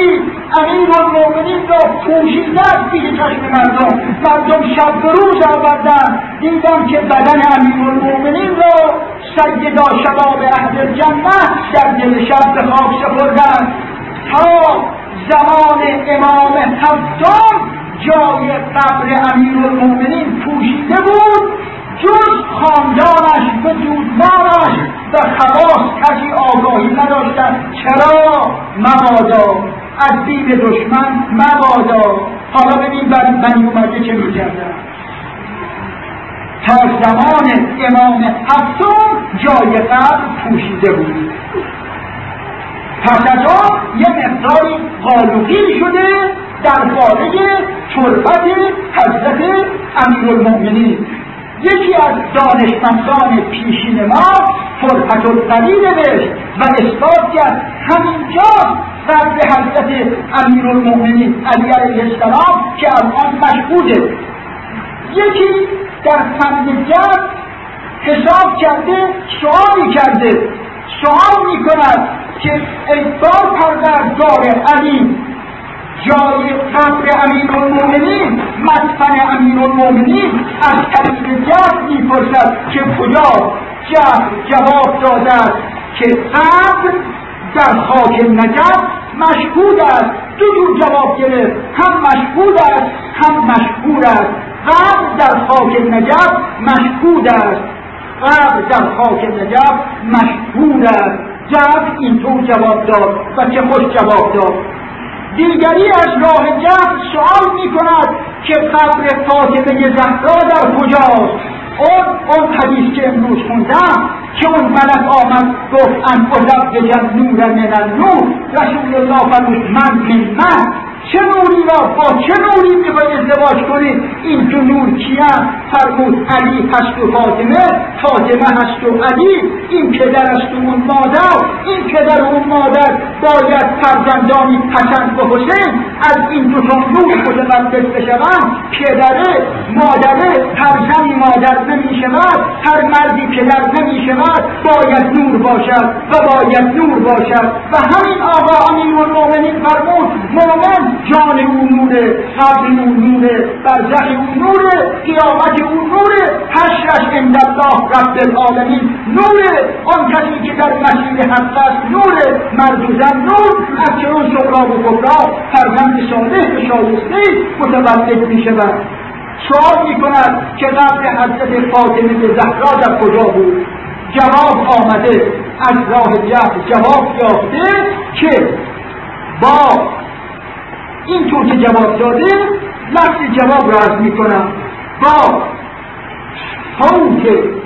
امیرالمومنین را پوشیده از پیش چشم مردم شب به روز آوردند، دیدم که بدن امیرالمومنین را سیدا شباب اهل جنه در دل شب به خاک سپردند. تا زمان امام هفتم جای قبر امیرالمومنین پوشیده بود، جز خاندانش، وجودمانش و خواص کسی آگاهی نداشتند. چرا؟ مبادا از دید دشمن، مبادا. حالا ببین بنی امیه چه میکردن. تا زمان امام هفتم جای قبر پوشیده بود. پس از آن یه مقداری غالوقی شده درباره تربت حضرت امیرالمومنین. یکی از دانشمندان پیشین ما فرقة القدیر نوشت و اثبات کرد همینجا قبر حضرت امیرالمومنین علی علیه السلام که الان مشهوده. یکی در فن جبر حساب کرده، سوالی کرده، سوال میکند که ای پروردگار علی، جای قبر امیرالمومنین، مدفن امیرالمومنین از طریق جبر میپرسد که کجا؟ جواب دادد که قبر در خاک نجف مشهود است. دو جور جواب گرفت، هم مشهود است هم مشهور است. قبر در خاک نجف مشهود است، قبر در خاک نجف مشهود است. جبر اینطور جواب داد و چه خوش جواب داد. دیگری از راه جبر سوال می کند که قبر فاطمه زهرا در کجاست؟ اون حدیث که امروز خوندم که اون ملک آمد گفت ان ازوج نور من النور، رسول الله فرمود من چه نوری را با چه نوری میخوای ازدواج کنید؟ این دو نور کیان؟ فرمود علی هست و فاطمه هست و علی. این پدر است و اون مادر، این پدر و اون مادر باید فرزندانی حسن و حسین از این دو تا نور متولد بشوند. پدره مادره، هر زنی مادر نمیشود، هر مردی پدر نمیشود، باید نور باشد و باید نور باشد. و همین آقا امیرالمومنین فرمود مومن جان او نوره، قبر او نوره، برزخ او نوره، قیامت او نوره، حشرش عند الله رب العالمین نوره. آن کسی که در مسیر حق است نوره، مرد و زن نور، از چنان صغرا و کبرا فرزند صالح و شایسته متولد می شود. سوال می کند که قبر حضرت فاطمه زهرا در کجا بود؟ جواب آمده، از راه جهل جواب یافته که با اینطور که جواب داده، لفظ جواب را عرض می کنم. با خوف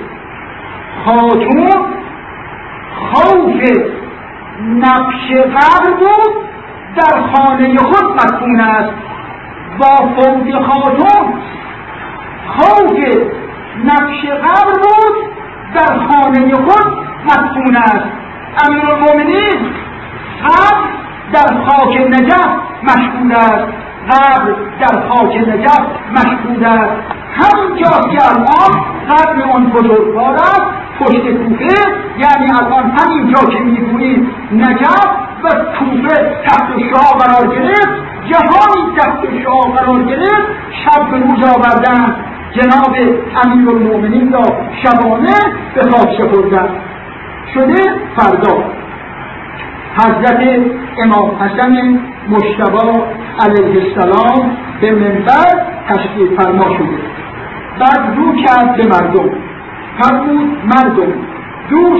خاتون خوف نقش قبر بود در خانه خود مدفون است. با فوت خاتون خوف نقش قبر بود در خانه خود مدفون است. امیرالمومنین قبر در خاک نجف مشهود است، قبر در خاک نجف مشهود است. همینجا که الان قبر آن بزرگوار است پشت کوفه، یعنی الان همینجا که میگوییم نجف و کوفه تحت شعاع قرار گرفت، جهانی تحت شعاع قرار گرفت. شب به روز آوردن جناب امیرالمومنین را شبانه به خاک سپردند. شده فردا حضرت امام حسن مجتبی علیه السلام به منبر تشریف فرما شده. بعد رو کرد به مردم، فرمود مردم دوش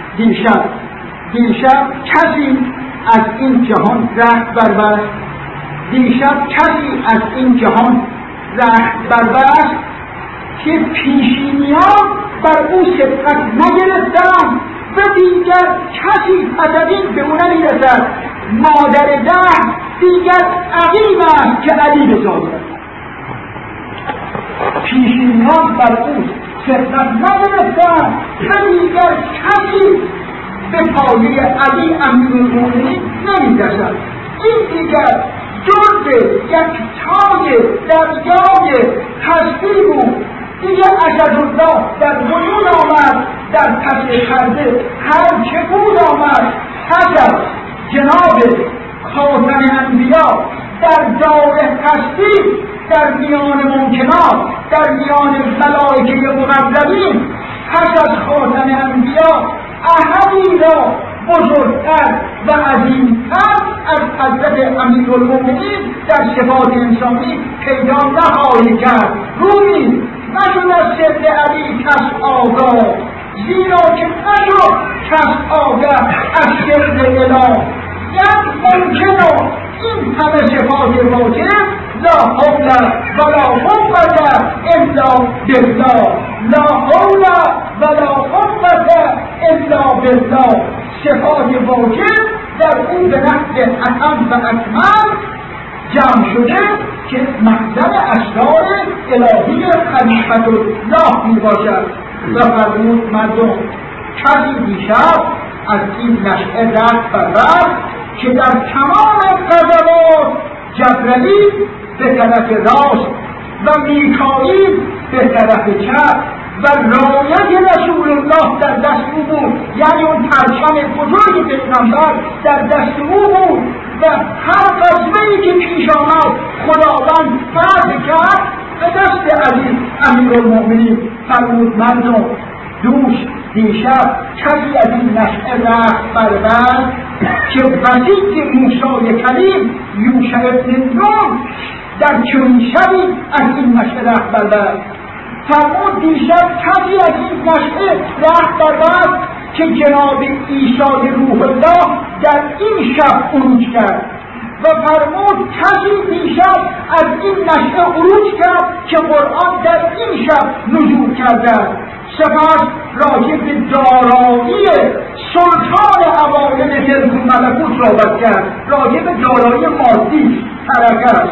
دیشب کسی از این جهان رخت بربست، دیشب کسی از این جهان رخت بربست که پیشینیان بر او سبقت نگرفتند و دیگر کسی پس از این به او نمیرسد. مادر دهر دیگر عقیم است که علی بزاید. پیشینیان بر او سبقت نگرفتند و دیگر کسی به پایه علی امیرالمومنین نمیرسد. این دیگر جز یک تای دریای هستی بود. دیگه اسدالله در وجود آمد، در پس پرده هر چه بود آمد. اگر جناب خاتم انبیا در دار هستی، در میان ممکنات، در میان ملائکه مقربین، پس از خاتم انبیا احدی را بزرگتر و عظیمتر از حضرت امیرالمؤمنین در صفات انسانی پیدا نخواهی کرد. رومی نشد از سر علی کس آگاه، زیرا که نشد کس آگاه از سر اله. یک ممکن این همه صفات واجب، لا حول ولا قوة الا بالله، لا حول ولا قوة الا بالله. صفات واجب در او به نحو اتم و اکمل جمع شده که محضر اسرار الهی خلیفة الله می باشد. و فرمود مردم کسی دیشب از این نشعه رفت و رفت که در تمام غزوات جبرئیل به طرف راست و میکائیل به طرف چپ و رایت رسول الله در دست او بود، یعنی اون پرچم بزرگ پیغمبر در دست او بود و هر غزوه‌ای که پیش آمد خداوند فتح کرد به دست علی امیرالمؤمنین. فرمود مردم دوش دیشب کسی از این نشعه رفت بربند که وسیع موسی کلیم یوشع ابن نون در چنین شبی از این نشعه رفت بربند. فرمود دیشب کسی از این نشعه رفت بربند که جناب عیسی روح الله در این شب عروج کرد. و فرمود کسی دیشب از این نشعه عروج کرد که قرآن در این شب نزول کرده. سپس راجع به دارایی سلطان عوالم ملک و ملکوت صحبت کرد، راجع به دارایی مادی ترکه،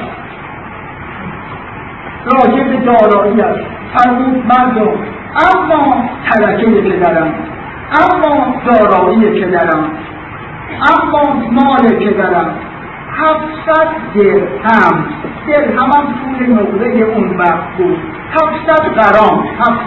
راجع به دارایی است. فرمود مردم اما ترکه پدرم، اما دارایی پدرم، اما مال پدرم 700 درهم، درهم هم طول نقره اون وقت بود، 700 غرام،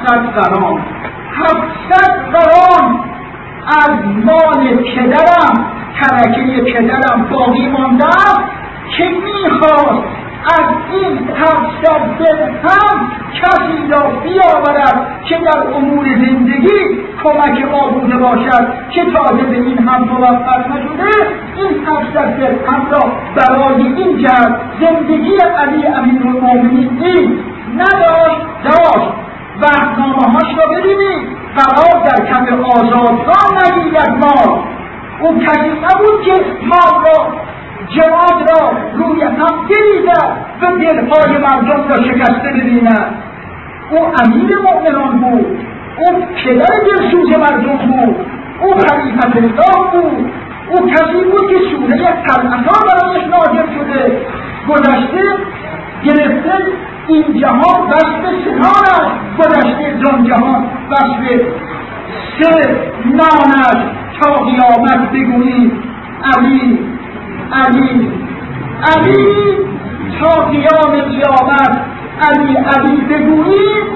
700 غرام از مال پدرم، ترکه پدرم باقی مانده که میخواست از این 700 درهم کسی را بیاورد که در امور زندگی کمک ما بوده باشد که تازه به این هم موفق نشده. این 700 درهم را برای این جهت زندگی علی امیرالمؤمنین این نداشت، داشت. وحنامه‌هاش را ببینید، قرار در کف آزادگان نگیرد مال. او کسی نبود که مال را جواد را روی هم بریزد و دلهای مردم را شکسته ببیند. او امیر مؤمنان بود، او پدر دلسوز مردم بود، او خلیفة الله بود، او کسی بود که سوره طلعتها برایش نازل شده، گذشته گرفته این جهان وصف سنانش، گذشته جان جهان وصف سه نانش، تا قیامت بگویید علی علی علی، تا قیام قیامت علی علی بگویید.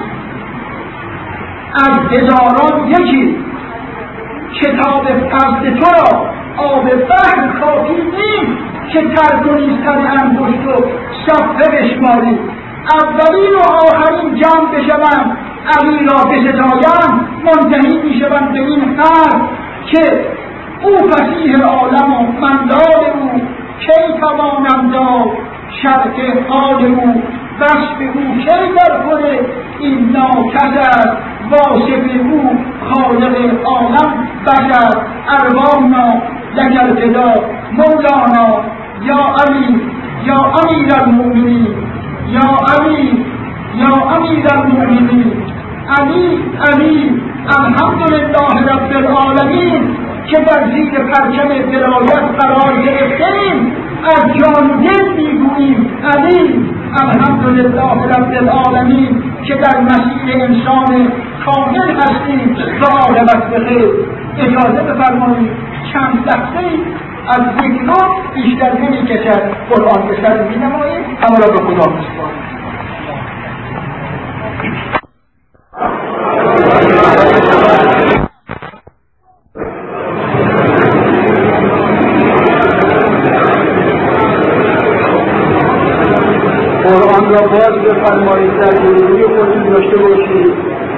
از هزاران یکی کتاب فضل تو را آب بحر کافی نیست که تر کنی سر انگشت و صفحه بشماری. اولین و آخرین جمع بشوند علی را بستایند، منتهی میشوند به این حرف که او فصیح عالم و مندال او، کی توانم داد شرح حال او، وصف او کی در کنه این ناکس است، واصف او خالق عالم بشر. ارواحنا لک الفدا مولانا یا علی یا امیر المؤمنین، یا علی یا امیر المؤمنین. علی علی الحمدلله رب العالمین که در زیر پرچم ولایت قرار گرفتیم، از جان و دل میگوییم علی الحمدلله رب العالمین که در مسیر انسان کامل هستیم و عاقبت بخیر. اجازه بفرمایید چند لحظه از ذکر بیشتر نمی‌کشد، قرآن به سر می‌نماییم. همه را به خدا می‌سپاریم. آغاز بفرمایید در روی خودتون داشته باشید.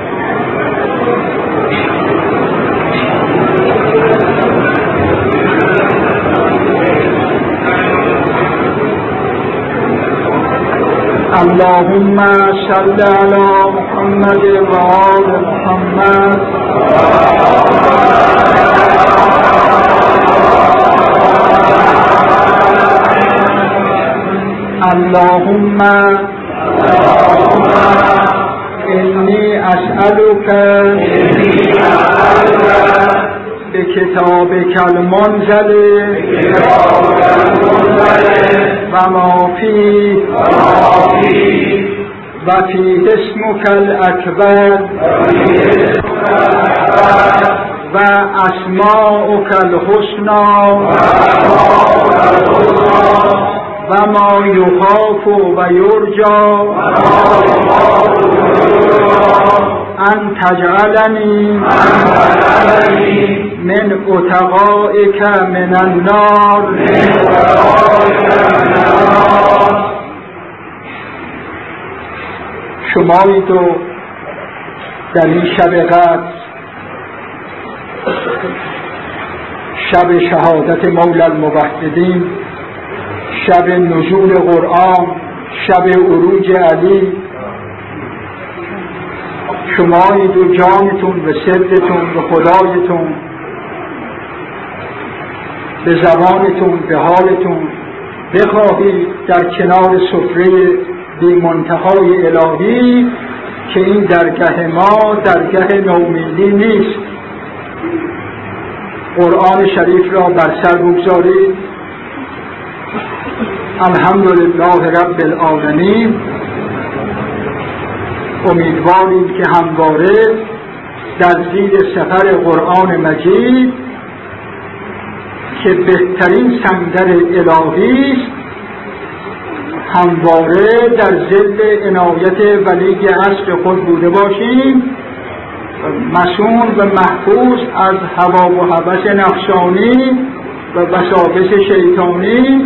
اللهم صل على محمد و آل محمد. اللهم إني أسألك بكتابك المنزل وما فيه وفيه اسمك الأكبر وأسماؤك الحسنى وما يخاف ويرجى أن تجعلني من أتقائك من النار. شمایید و در این شب قدر، شب شهادت مولا الموحدین، شب نزول قرآن، شب عروج علی، شمایید و جانتون و سرتون و خدایتون به زبانتون به حالتون بخواهید در کنار سفره بی منتهای الهی که این درگه ما درگه نومیدی نیست، قرآن شریف را بر سر بگذارید. الحمدلله رب العالمین. امیدواریم که همواره در زیر سفر قرآن مجید که بهترین سنگر الهی است، همواره در ظل عنایت ولی عصر خود بوده باشیم، مصون و محفوظ از هوا و هوس نفسانی و وساوس شیطانی.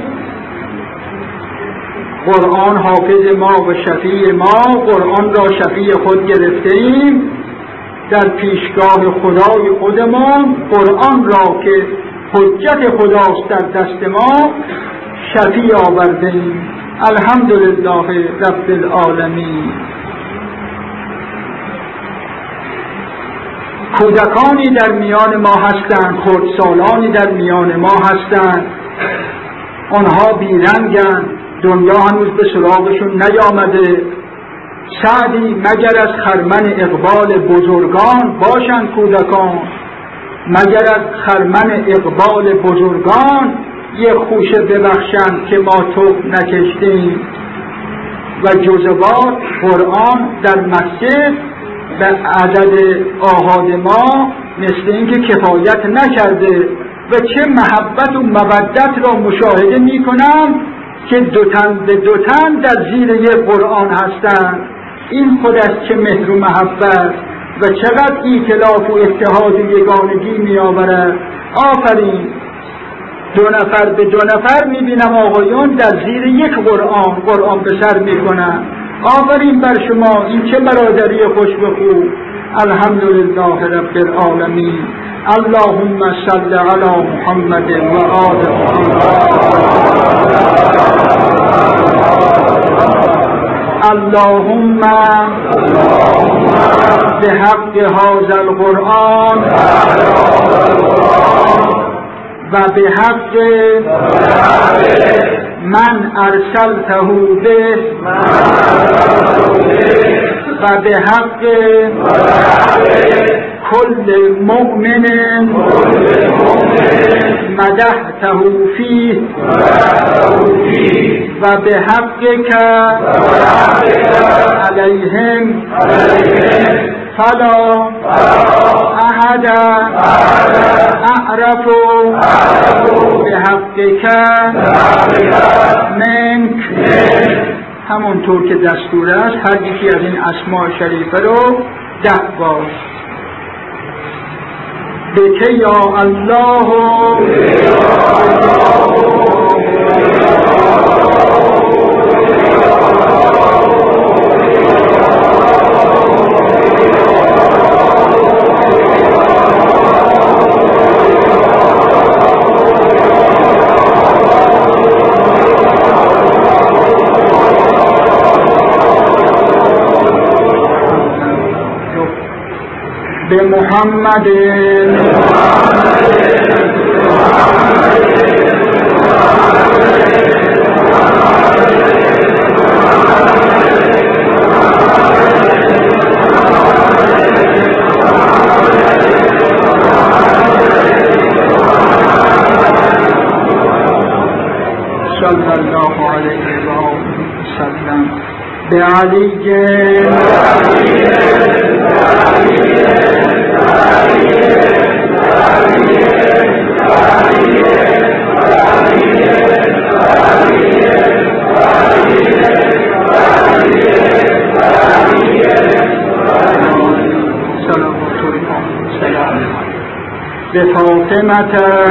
قرآن حافظ ما و شفیع ما، قرآن را شفیع خود گرفته ایم، در پیشگاه خدای خودمان قرآن را که حجت خداست در دست ما شفیع آورده ایم. الحمدلله رب العالمین. کودکانی در میان ما هستند، خردسالانی در میان ما هستند، آنها بیرنگند، دنیا هنوز به سراغشون نیامده. سعدی مگر از خرمن اقبال بزرگان باشند کودکان، مگر از خرمن اقبال بزرگان یک خوشه ببخشند که ما تو نکشتیم. و جزوات قرآن در مسجد به عدد آحاد ما مثل اینکه کفایت نکرده و چه محبت و مودت را مشاهده می کنم که دو تن به دو تن در زیر یک قرآن هستند. این خودش چه مهر و محبت و چقدر ایتلاف و اتحاد و یگانگی می آورد. آفرین. دو نفر به دو نفر می بینم آقایان در زیر یک قرآن به سر می کنن. آفرین بر شما، این چه برادری خوش و خوب. الحمدلله رب العالمین. اللهم صل علی محمد و آل محمد. اللهم بحق هذا القرآن و بحق من ارسلته به و بحق كل مؤمن مدحته فيه و بحقك عليهم فلا أحد أعرف بحقك منك. همونطور که دستور است هر یکی از این اسماء شریفه رو 10 بار بکه یا الله به محمد صلی الله علیه و آله و سلم به علی به فاطمه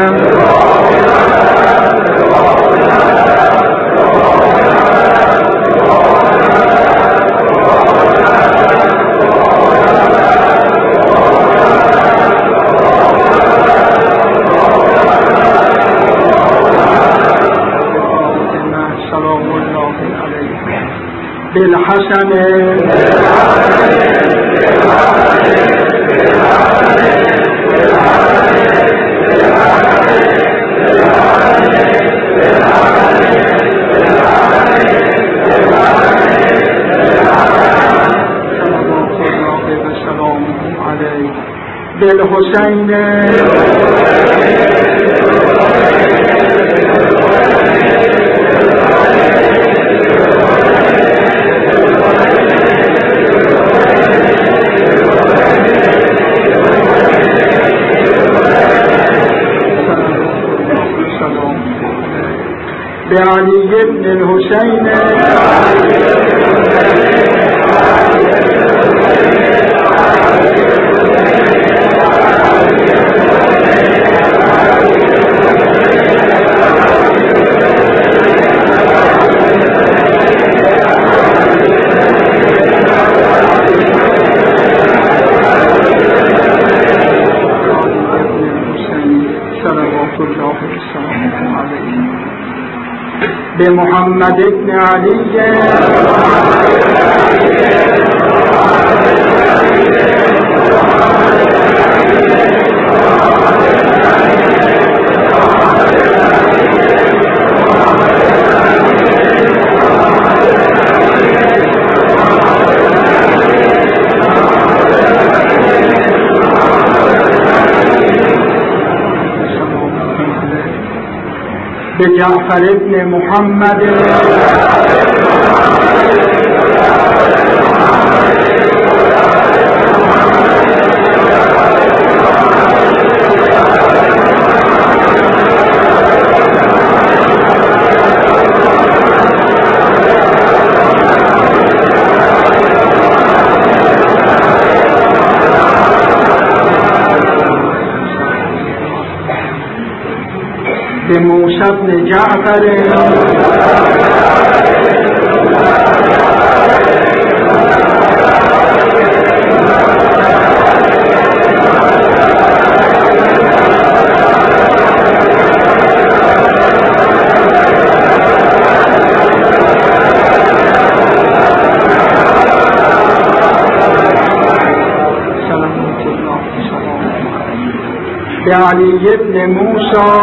بالحسن بالحسین به علی بن الحسین به محمد ابن علی به جعفر ابن محمد به موسی بن جعفر به علی بن موسی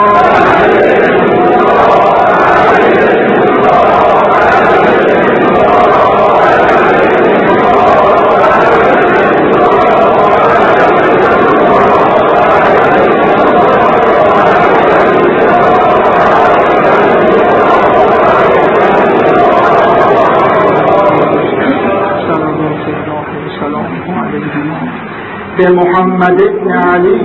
به محمد ابن علی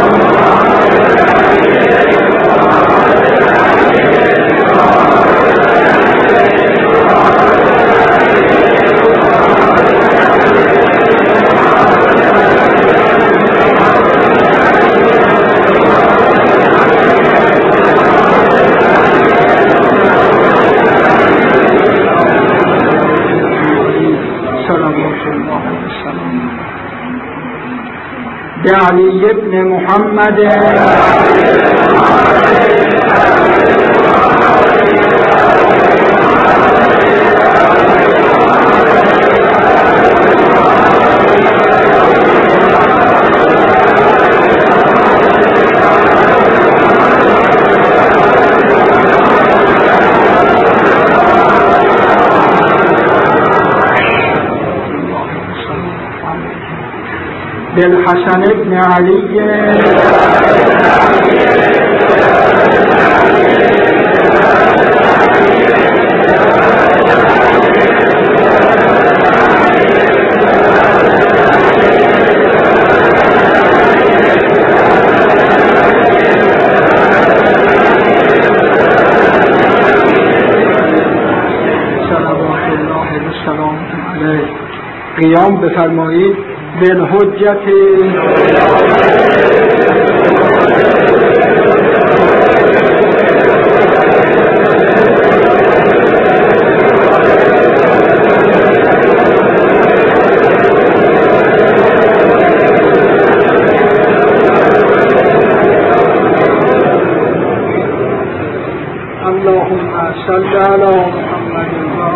به علی ابن محمد بالحسن ابن علی قیام بفرمایید. بالحجت اللهم صل علی محمد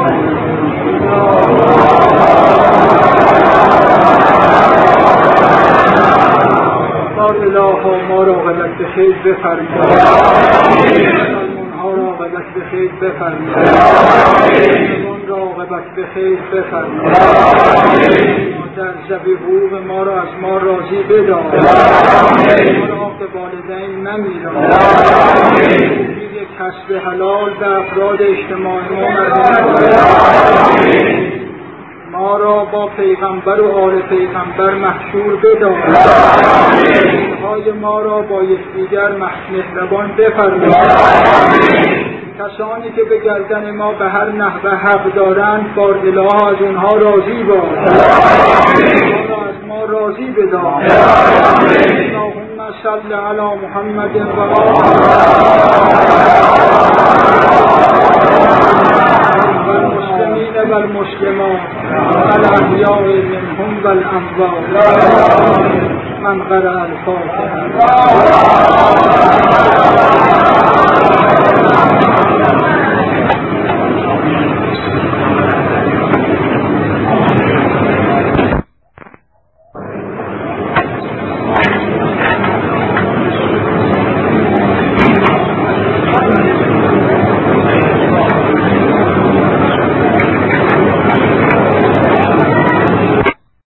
الله ما را غلط به خیر بفرمایید، مسلمان‌ها را غلط به خیر بفرمایید، مسلمان را غلط به خیر بفرمایید، در ذبح حقوق ما را از ما راضی بدار، ما را به والدین نمیران، کسب حلال به افراد اجتماع ما را با پیغمبر و آل پیغمبر محشور بدار، های ما را با یکدیگر مهربان بفرمایید، کسانی که به گردن ما به هر نحو حق دارند بار اله از اونها راضی باش، ما را از ما راضی بدار. اللهم صل علی محمد و والمسلمین والمسلمات الاحیاء منهم والاموات من قرأ الفاتحه.